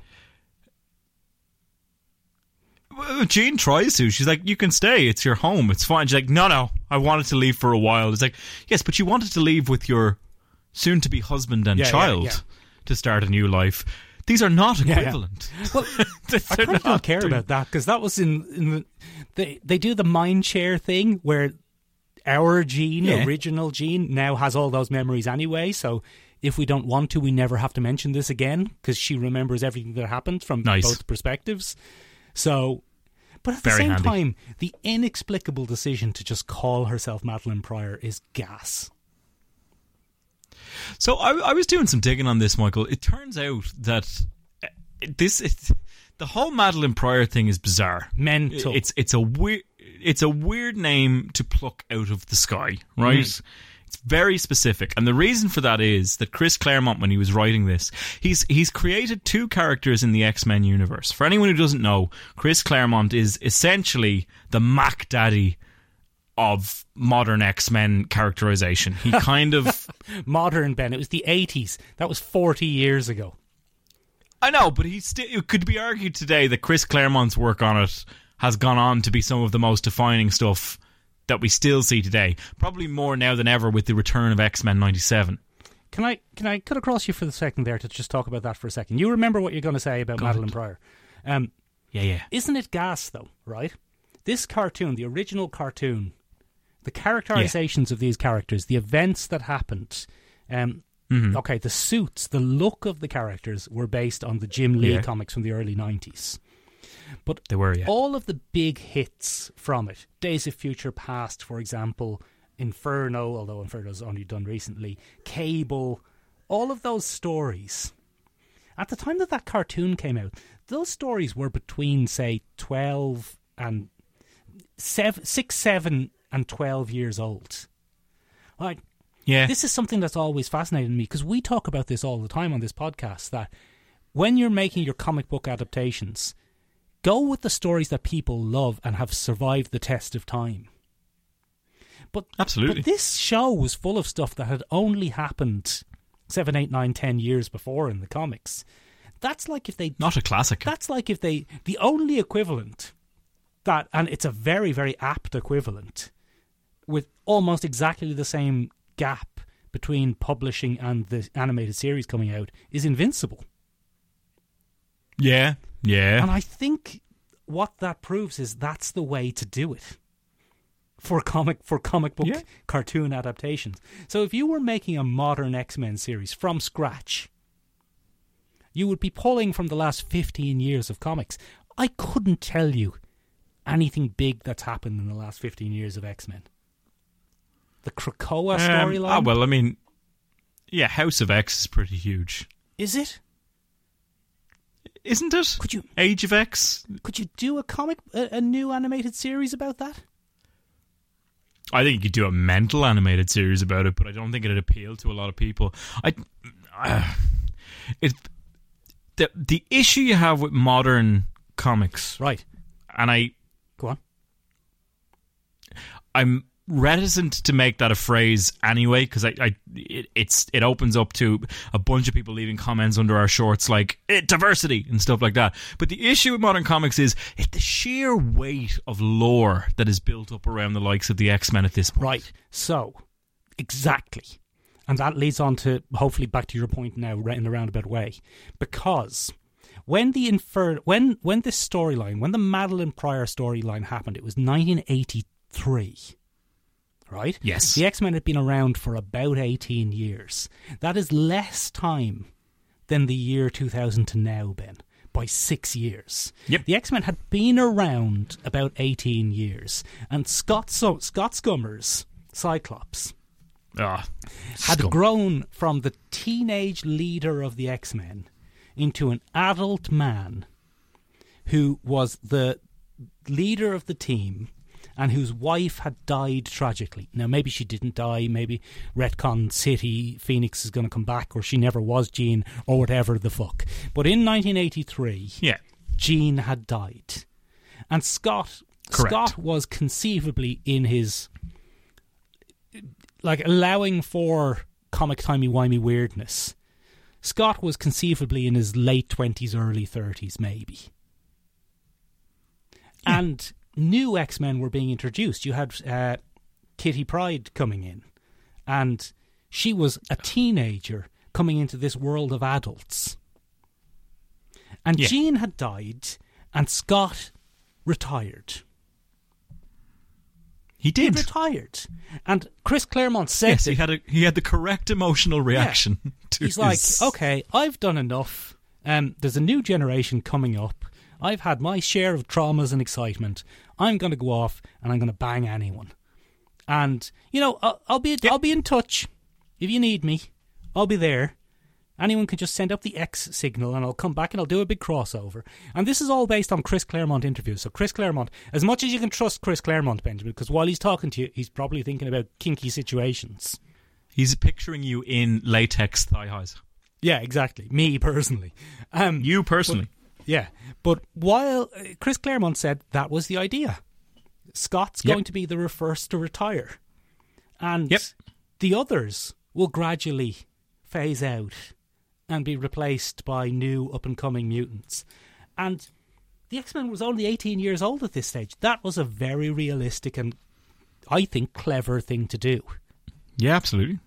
Well, Jean tries to. She's like, you can stay. It's your home. It's fine. She's like, no, no. I wanted to leave for a while. It's like, yes, but you wanted to leave with your soon-to-be husband and Yeah, yeah, child yeah. to start a new life. These are not yeah. equivalent. Well, I kind of don't care about that because that was in, in the they they do the mind share thing where our Jean, Yeah. original Jean, now has all those memories anyway. So if we don't want to, we never have to mention this again because she remembers everything that happened from Nice. both perspectives. So, but at the Very same handy. time, the inexplicable decision to just call herself Madeline Pryor is gas. So I, I was doing some digging on this, Michael. It turns out that uh, this it, the whole Madeline Pryor thing is bizarre. Mental. It's it's a weird it's a weird name to pluck out of the sky, right? Mm. It's very specific, and the reason for that is that Chris Claremont, when he was writing this, he's he's created two characters in the X-Men universe. For anyone who doesn't know, Chris Claremont is essentially the Mac Daddy of modern X-Men characterization. He kind of Modern, Ben. It was the eighties. That was forty years ago. I know, but he still it could be argued today that Chris Claremont's work on it has gone on to be some of the most defining stuff that we still see today. Probably more now than ever with the return of X-Men ninety-seven. Can I can I cut across you for the second there to just talk about that for a second? You remember what you're going to say about Go Madeline ahead. Pryor. Um, Yeah, yeah. isn't it gas, though, right? This cartoon, the original cartoon, the characterizations of these characters, the events that happened, um, Mm-hmm. okay, the suits, the look of the characters were based on the Jim Lee Yeah. comics from the early nineties. But They were, yeah. all of the big hits from it, Days of Future Past, for example, Inferno, although Inferno's only done recently, Cable, all of those stories. At the time that that cartoon came out, those stories were between, say, twelve and seven, six, seven, and twelve years old. Like, Yeah. this is something that's always fascinated me because we talk about this all the time on this podcast. That when you're making your comic book adaptations, go with the stories that people love and have survived the test of time. But Absolutely. But this show was full of stuff that had only happened seven, eight, nine, ten years before in the comics. That's like if they Not a classic. That's like if they the only equivalent that, and it's a very, very apt equivalent, with almost exactly the same gap between publishing and the animated series coming out, is Invincible. Yeah, yeah. And I think what that proves is that's the way to do it for comic for comic book Yeah. cartoon adaptations. So if you were making a modern X-Men series from scratch, you would be pulling from the last fifteen years of comics. I couldn't tell you anything big that's happened in the last fifteen years of X-Men. The Krakoa Um, storyline? ah, well, I mean, yeah, House of X is pretty huge. Is it? Isn't it? Could you Age of X? could you do a comic, a, a new animated series about that? I think you could do a mental animated series about it, but I don't think it'd appeal to a lot of people. I, uh, it, the the issue you have with modern comics, Right. and I, Go on. I'm reticent to make that a phrase anyway, because I, I it, it's it opens up to a bunch of people leaving comments under our shorts like eh, diversity and stuff like that. But the issue with modern comics is it, the sheer weight of lore that is built up around the likes of the X-Men at this point. Right. So, exactly. And that leads on to, hopefully, back to your point now, right in a roundabout way. Because when the infer- when when this storyline, when the Madeline Pryor storyline happened, it was nineteen eighty-three. Right? Yes. The X-Men had been around for about eighteen years. That is less time than the year two thousand to now, Ben, by six years. Yep. The X-Men had been around about eighteen years. And Scott, so- Scott Summers, Cyclops, Ah, had scum. grown from the teenage leader of the X-Men into an adult man who was the leader of the team and whose wife had died tragically. Now, maybe she didn't die, maybe Retcon City, Phoenix is going to come back, or she never was Jean, or whatever the fuck. But in nineteen eighty-three, Yeah. Jean had died. And Scott Correct. Scott was conceivably in his, like, allowing for comic timey-wimey weirdness. Scott was conceivably in his late twenties, early thirties, maybe. Yeah. And new X-Men were being introduced. You had uh, Kitty Pryde coming in, and she was a teenager coming into this world of adults. And Yeah. Jean had died, and Scott retired. He He did. retired. And Chris Claremont said Yes, that he had a he had the correct emotional reaction to he's like, his- okay, I've done enough. Um, there's a new generation coming up. I've had my share of traumas and excitement. I'm going to go off and I'm going to bang anyone. And, you know, I'll, I'll be I'll be in touch. If you need me, I'll be there. Anyone can just send up the X signal and I'll come back and I'll do a big crossover. And this is all based on Chris Claremont interviews. So Chris Claremont, as much as you can trust Chris Claremont, Benjamin, because while he's talking to you, he's probably thinking about kinky situations. He's picturing you in latex thigh highs. Yeah, exactly. Me, personally. Um, You personally. Yeah, but while uh, Chris Claremont said that was the idea, Scott's Yep. going to be the first to retire, and Yep. the others will gradually phase out and be replaced by new up-and-coming mutants. And the X-Men was only eighteen years old at this stage. That was a very realistic and, I think, clever thing to do. Yeah, absolutely.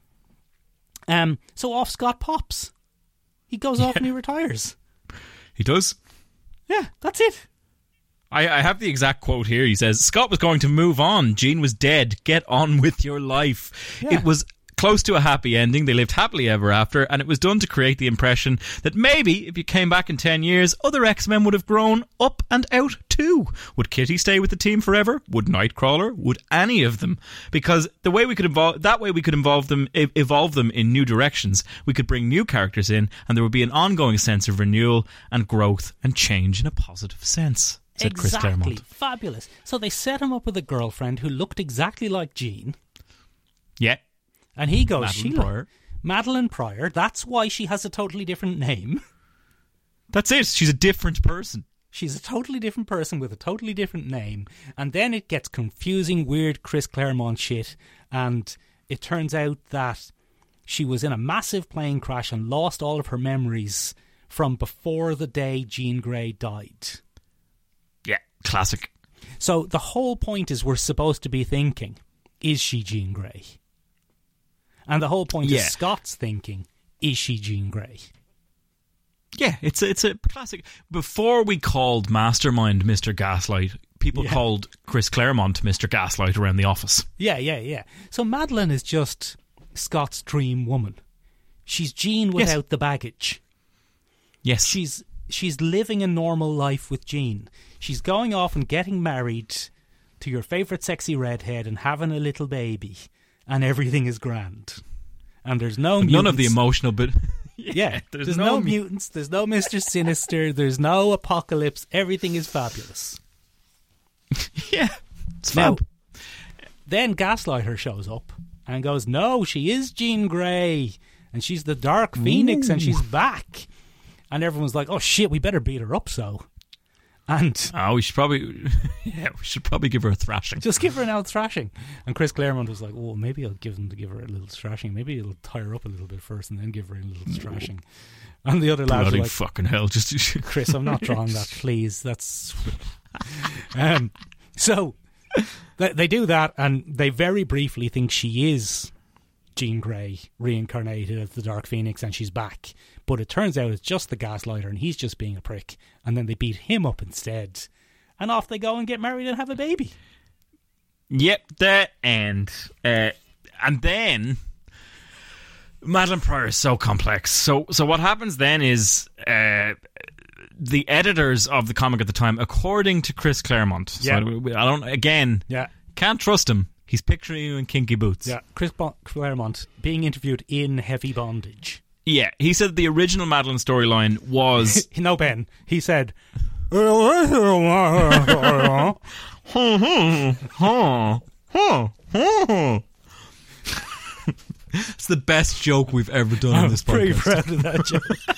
Um, so off Scott pops. He goes off Yeah. and he retires. He does. Yeah, that's it. I, I have the exact quote here. He says, Scott was going to move on. Jean was dead. Get on with your life. Yeah. It was close to a happy ending. They lived happily ever after, and it was done to create the impression that maybe if you came back in ten years, other X-Men would have grown up and out too. Would Kitty stay with the team forever? Would Nightcrawler? Would any of them? Because the way we could involve that way we could involve them, e- evolve them in new directions. We could bring new characters in, and there would be an ongoing sense of renewal and growth and change in a positive sense. Said Chris Exactly. Claremont. Fabulous. So they set him up with a girlfriend who looked exactly like Jean. Yeah. And he goes, Madeline Sheila. Pryor. Madeline Pryor. That's why she has a totally different name. That's it. She's a different person. She's a totally different person with a totally different name. And then it gets confusing, weird Chris Claremont shit. And it turns out that she was in a massive plane crash and lost all of her memories from before the day Jean Grey died. Yeah. Classic. So the whole point is we're supposed to be thinking, is she Jean Grey? And the whole point Yeah. is Scott's thinking, is she Jean Grey? Yeah, it's a, it's a classic. Before we called Mastermind Mister Gaslight, people Yeah. called Chris Claremont Mister Gaslight around the office. Yeah, yeah, yeah. So Madeline is just Scott's dream woman. She's Jean without the baggage. Yes. She's she's living a normal life with Jean. She's going off and getting married to your favourite sexy redhead and having a little baby, and everything is grand. And there's no None mutants. of the emotional bit. Yeah, yeah there's, there's, no, no mutants, there's no Mister Sinister, there's no apocalypse. Everything is fabulous. Yeah, it's Now, fab. then Gaslighter shows up and goes, no, she is Jean Grey, and she's the Dark Phoenix, Ooh. and she's back. And everyone's like, oh shit, we better beat her up so. And Oh, we should probably, yeah, we should probably give her a thrashing. just give her an out thrashing. And Chris Claremont was like, oh, maybe I'll give them to give her a little thrashing. Maybe it'll tie her up a little bit first and then give her a little thrashing. And the other lads Bloody were like, fucking hell! Just Chris, I'm not drawing that, please. That's um. So they, they do that, and they very briefly think she is Jean Grey reincarnated as the Dark Phoenix, and she's back. But it turns out it's just the Gaslighter, and he's just being a prick. And then they beat him up instead, and off they go and get married and have a baby. Yep, the end. Uh, and then Madeline Pryor is so complex. So, so what happens then is uh, the editors of the comic at the time, according to Chris Claremont. So Yeah. I don't. Again, Yeah. can't trust him. He's picturing you in kinky boots. Yeah, Chris Bo- Claremont being interviewed in Heavy Bondage. Yeah, he said the original Madeline storyline was No, Ben. He said, it's the best joke we've ever done in I'm this pretty podcast. proud of that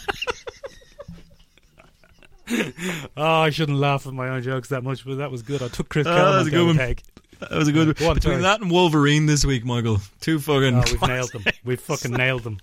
joke. Oh, I shouldn't laugh at my own jokes that much, but that was good. I took Chris Oh, that was Claremont a good down one. the peg. That was a good Go on, between sorry. that and Wolverine this week, Michael. Two fucking. Oh, we've nailed them. We've fucking nailed them.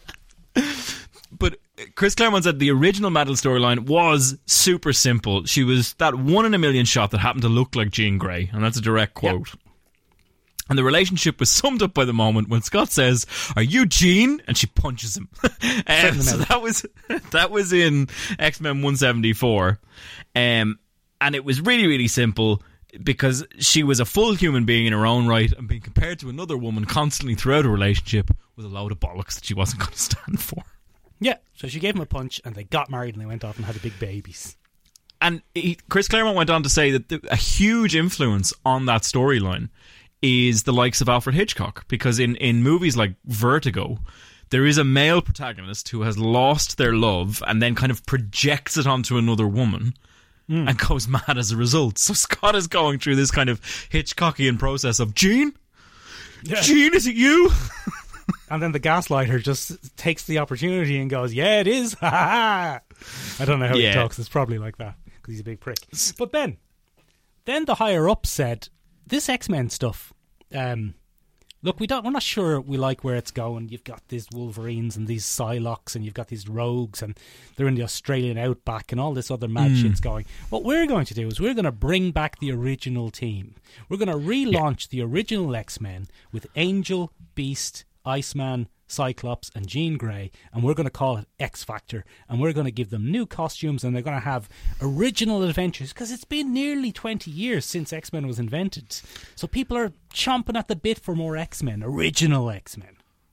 But Chris Claremont said the original Madeline storyline was super simple. She was that one in a million shot that happened to look like Jean Grey, and that's a direct quote. Yep. And the relationship was summed up by the moment when Scott says, "Are you Jean?" and she punches him. um, so that was that was in X-Men one seventy-four, um, and it was really really simple because she was a full human being in her own right, and being compared to another woman constantly throughout a relationship was a load of bollocks that she wasn't going to stand for. Yeah, so she gave him a punch, and they got married, and they went off and had a big babies. And he, Chris Claremont went on to say that the, a huge influence on that storyline is the likes of Alfred Hitchcock, because in, in movies like Vertigo, there is a male protagonist who has lost their love and then kind of projects it onto another woman mm. and goes mad as a result. So Scott is going through this kind of Hitchcockian process of, Jean? Yeah. Jean, is it you? And then the Gaslighter just takes the opportunity and goes, yeah, it is. Ha ha. I don't know how yeah. he talks. It's probably like that because he's a big prick. But Ben, then the higher up said, this X-Men stuff, um, look, we don't, we're not sure we like where it's going. You've got these Wolverines and these Psylocks and you've got these Rogues and they're in the Australian outback and all this other mad mm. shit's going. What we're going to do is we're going to bring back the original team. We're going to relaunch yeah. the original X-Men with Angel, Beast, Iceman, Cyclops and Jean Grey, and we're going to call it X Factor, and we're going to give them new costumes, and they're going to have original adventures, because it's been nearly twenty years since X-Men was invented, so people are chomping at the bit for more X-Men, original X-Men.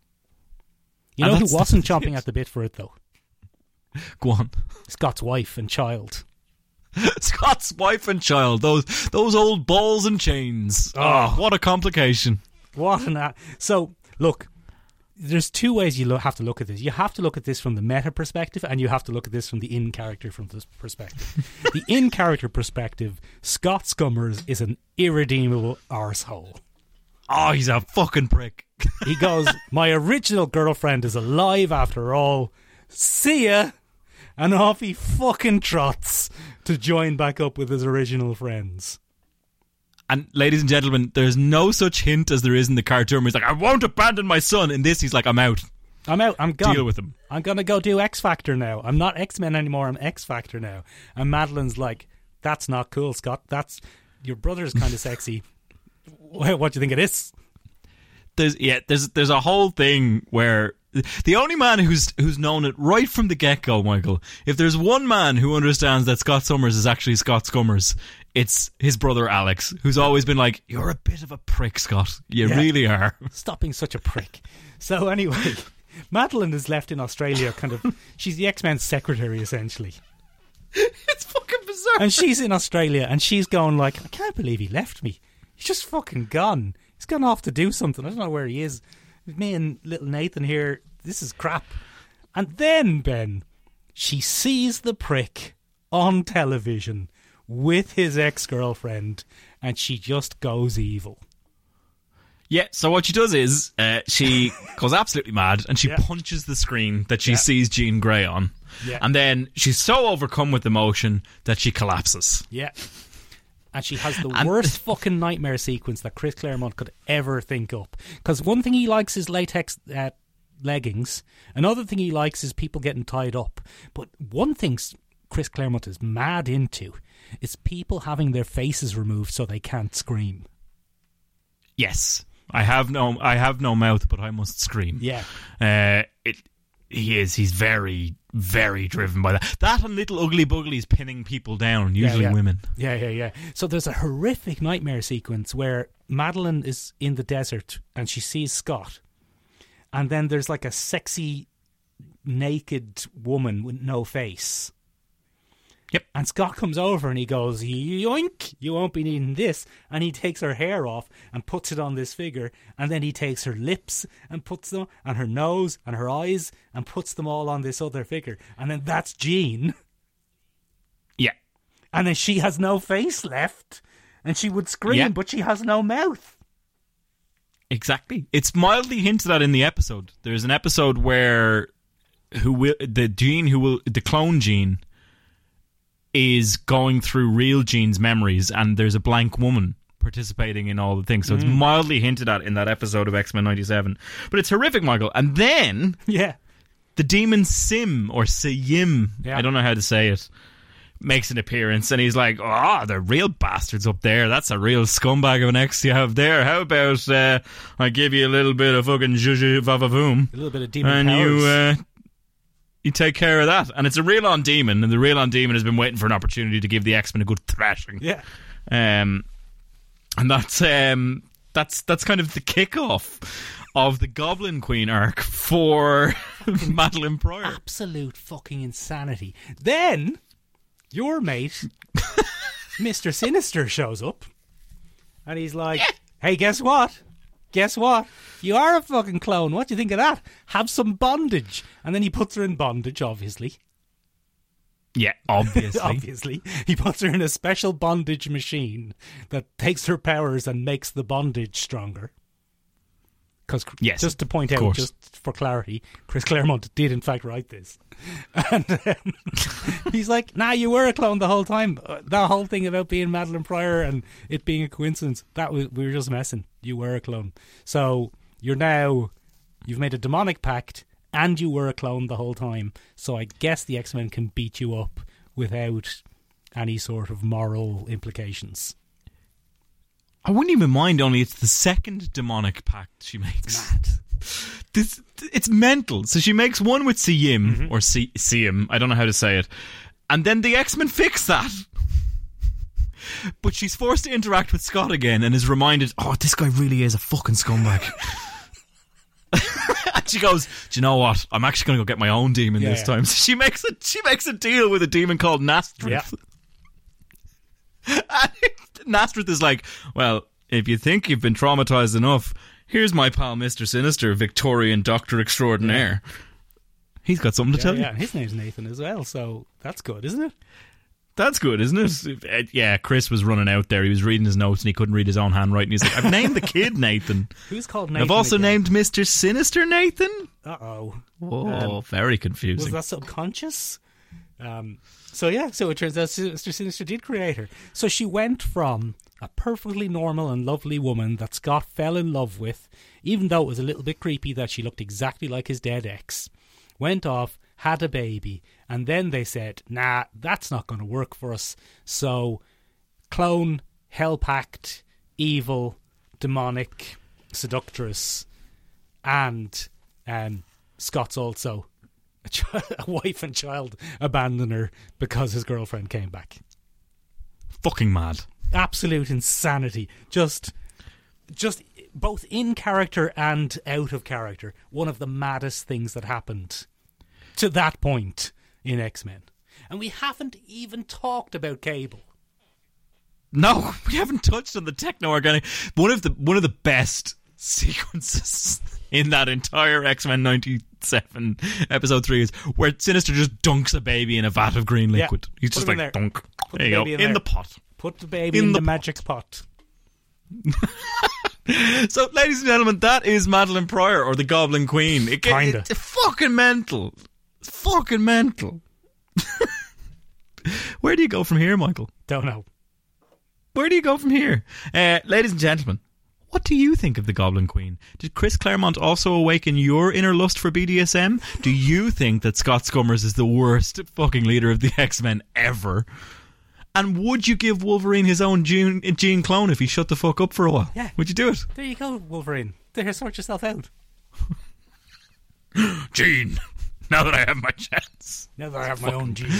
You know who wasn't chomping at the bit for it though? Go on. Scott's wife and child. Scott's wife and child, those those old balls and chains. Oh, oh what a complication. What an a- so look, there's two ways you lo- have to look at this. You have to look at this from the meta perspective, and you have to look at this from the in-character from this perspective. The in-character perspective, Scott Scummers is an irredeemable arsehole. Oh, he's a fucking prick. He goes, my original girlfriend is alive after all. See ya! And off he fucking trots to join back up with his original friends. And ladies and gentlemen, there's no such hint as there is in the cartoon where he's like, I won't abandon my son. In this, he's like, I'm out. I'm out. I'm gone. Deal with him. I'm going to go do X Factor now. I'm not X-Men anymore. I'm X Factor now. And Madeline's like, that's not cool, Scott. That's your brother's kind of sexy. What do you think of this? There's yeah, there's there's a whole thing where the only man who's who's known it right from the get-go, Michael, if there's one man who understands that Scott Summers is actually Scott Scummers, it's his brother Alex, who's always been like, you're a bit of a prick, Scott. You yeah. really are. Stop being such a prick. So anyway, Madeline is left in Australia, kind of. She's the X-Men's secretary, essentially. It's fucking bizarre. And she's in Australia, and she's going like, I can't believe he left me. He's just fucking gone. He's gone off to do something. I don't know where he is. Me and little Nathan here, this is crap. And then, Ben, she sees the prick on television with his ex-girlfriend, and she just goes evil. Yeah, so what she does is uh, she goes absolutely mad and she Yeah. punches the screen that she Yeah. sees Jean Grey on. Yeah. And then she's so overcome with emotion that she collapses. Yeah. And she has the And- worst fucking nightmare sequence that Chris Claremont could ever think up. Because one thing he likes is latex uh, leggings. Another thing he likes is people getting tied up. But one thing s- Chris Claremont is mad into is people having their faces removed so they can't scream. Yes. I have no I have no mouth, but I must scream. Yeah. Uh, it he is. He's very, very driven by that. That and Little Ugly Bugly's pinning people down, usually yeah. women. Yeah, yeah, yeah. So there's a horrific nightmare sequence where Madeline is in the desert and she sees Scott. And then there's like a sexy, naked woman with no face. Yep. And Scott comes over and he goes, yoink, you won't be needing this. And he takes her hair off and puts it on this figure. And then he takes her lips and puts them, and her nose and her eyes, and puts them all on this other figure. And then that's Jean. Yeah. And then she has no face left. And she would scream, Yeah. but she has no mouth. Exactly. It's mildly hinted at in the episode. There's an episode where who will the Jean who will the clone Jean is going through real Jean's memories, and there's a blank woman participating in all the things. So it's mildly hinted at in that episode of X-Men ninety-seven. But it's horrific, Michael. And then Yeah. the demon Sim, or Siyim, Yeah. I don't know how to say it, makes an appearance, and he's like, oh, the real bastards up there. That's a real scumbag of an ex you have there. How about uh, I give you a little bit of fucking zhuzh vavavoom, A little bit of demon and powers. you uh, you take care of that. And it's a real-on demon, and the real-on demon has been waiting for an opportunity to give the X-Men a good thrashing. Yeah. Um, and that's um, that's that's kind of the kickoff of the Goblin Queen arc for Madeline Pryor. Absolute fucking insanity. Then your mate, Mister Sinister, shows up, and he's like, "Hey, guess what? Guess what? You are a fucking clone. What do you think of that? Have some bondage." And then he puts her in bondage, obviously. Yeah, obviously. Obviously. He puts her in a special bondage machine that takes her powers and makes the bondage stronger. Because, Yes, just to point of out, course. just for clarity, Chris Claremont did in fact write this. And um, he's like, nah, you were a clone the whole time. Uh, That whole thing about being Madeline Pryor and it being a coincidence, that was, we were just messing. You were a clone. So you're now, you've made a demonic pact and you were a clone the whole time. So I guess the X-Men can beat you up without any sort of moral implications. I wouldn't even mind, only it's the second demonic pact she makes. Mad. This, it's mental. So she makes one with Siyim, Mm-hmm. or Si- Siyim, I don't know how to say it. And then the X-Men fix that. But she's forced to interact with Scott again and is reminded, oh, this guy really is a fucking scumbag. And she goes, do you know what? I'm actually going to go get my own demon Yeah, this yeah. time. So she makes a she makes a deal with a demon called Nastrith. Yeah. And Nastrith is like, well, if you think you've been traumatized enough, here's my pal Mister Sinister, Victorian Doctor Extraordinaire. He's got something to Yeah, tell yeah, you. and his name's Nathan as well, so that's good, isn't it? That's good, isn't it? Uh, Yeah, Chris was running out there. He was reading his notes and he couldn't read his own handwriting. He's like, I've named the kid Nathan. Who's called Nathan? I've also again? named Mister Sinister Nathan. Uh-oh. Whoa, Um, very Was confusing. that subconscious? Um, so yeah, so it turns out Mister Sinister did create her. So she went from a perfectly normal and lovely woman that Scott fell in love with, even though it was a little bit creepy that she looked exactly like his dead ex, went off, had a baby, and then they said, nah, that's not going to work for us. So clone, hell pact, evil, demonic, seductress, and um, Scott's also a, ch- a wife and child abandoner because his girlfriend came back. Fucking mad. Absolute insanity. Just, just both in character and out of character, one of the maddest things that happened to that point in X-Men. And we haven't even talked about Cable. No, we haven't touched on the techno-organic. One of the one of the best sequences in that entire X-Men ninety-seven episode three is where Sinister just dunks a baby in a vat of green liquid. Yeah, He's put just him like, in there. dunk. Put There the you go. baby in In there. the pot. Put the baby In in, the the, pot. magic pot. So, ladies and gentlemen, that is Madeline Pryor, or the Goblin Queen. It, Kinda. It's fucking mental. It's fucking mental. Where do you go from here, Michael? Don't know. Where do you go from here? Uh, ladies and gentlemen, what do you think of the Goblin Queen? Did Chris Claremont also awaken your inner lust for B D S M? Do you think that Scott Summers is the worst fucking leader of the X-Men ever? And would you give Wolverine his own gene, gene clone if he shut the fuck up for a while? Yeah. Would you do it? There you go, Wolverine. There, sort yourself out. Gene, now that I have my chance. Now that I have my own gene.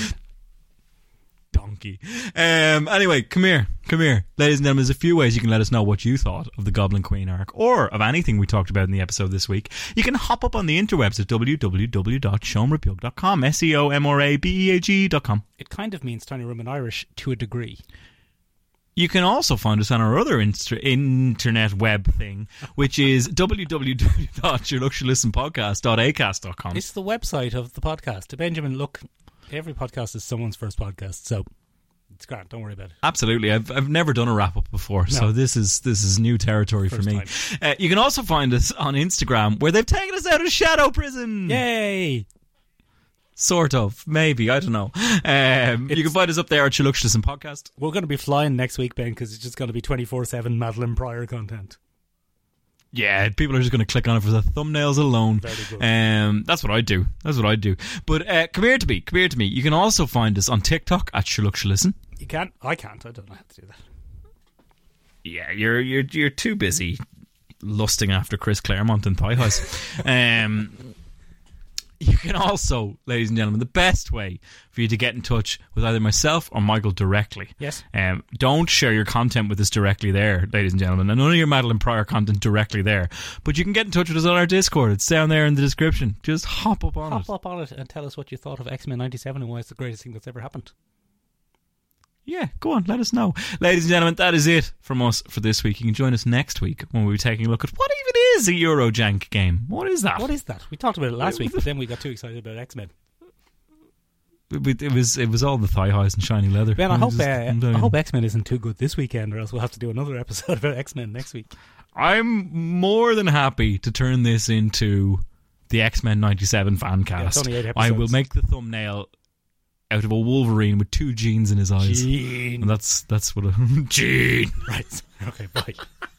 Donkey. Um, anyway, come here. Come here. Ladies and gentlemen, there's a few ways you can let us know what you thought of the Goblin Queen arc, or of anything we talked about in the episode this week. You can hop up on the interwebs at w w w dot seomrabeag dot com, S E O M R A B E A G dot com. It kind of means tiny room in Irish to a degree. You can also find us on our other inst- internet web thing, which is w w w dot your look, your listen podcast dot acast dot com. It's the website of the podcast. Benjamin, look, every podcast is someone's first podcast, so it's grand. Don't worry about it. Absolutely, I've I've never done a wrap up before, so No. this is this is new territory First for me. Uh, you can also find us on Instagram, where they've taken us out of Shadow Prison. Yay! Sort of, maybe, I don't know. Um, you can find us up there at Chiluxless and Podcast. We're going to be flying next week, Ben, because it's just going to be twenty-four seven Madeline Pryor content. Yeah, people are just going to click on it for the thumbnails alone. Very good. Um, that's what I do. That's what I do. But uh, come here to me. Come here to me. You can also find us on TikTok at Chiluxless. You can't? I can't. I don't know how to do that. Yeah, you're you're you're too busy lusting after Chris Claremont and thigh highs. um, you can also, ladies and gentlemen, the best way for you to get in touch with either myself or Michael directly. Yes. Um, don't share your content with us directly there, ladies and gentlemen, and none of your Madeline Pryor content directly there. But you can get in touch with us on our Discord. It's down there in the description. Just hop up on Hop it. up on it and tell us what you thought of X-Men ninety-seven and why it's the greatest thing that's ever happened. Yeah, go on, let us know. Ladies and gentlemen, that is it from us for this week. You can join us next week when we'll be taking a look at what even is a Eurojank game. What is that? What is that? We talked about it last week, but then we got too excited about X-Men. It, it was it was all the thigh highs and shiny leather. Ben, I It hope was uh, just- I'm telling I you. hope X-Men isn't too good this weekend, or else we'll have to do another episode about X-Men next week. I'm more than happy to turn this into the X-Men ninety-seven fan Yeah, it's cast. only eight I will episodes. make the thumbnail out of a Wolverine with two genes in his eyes. Gene. And that's that's what a gene. Right. Okay, bye.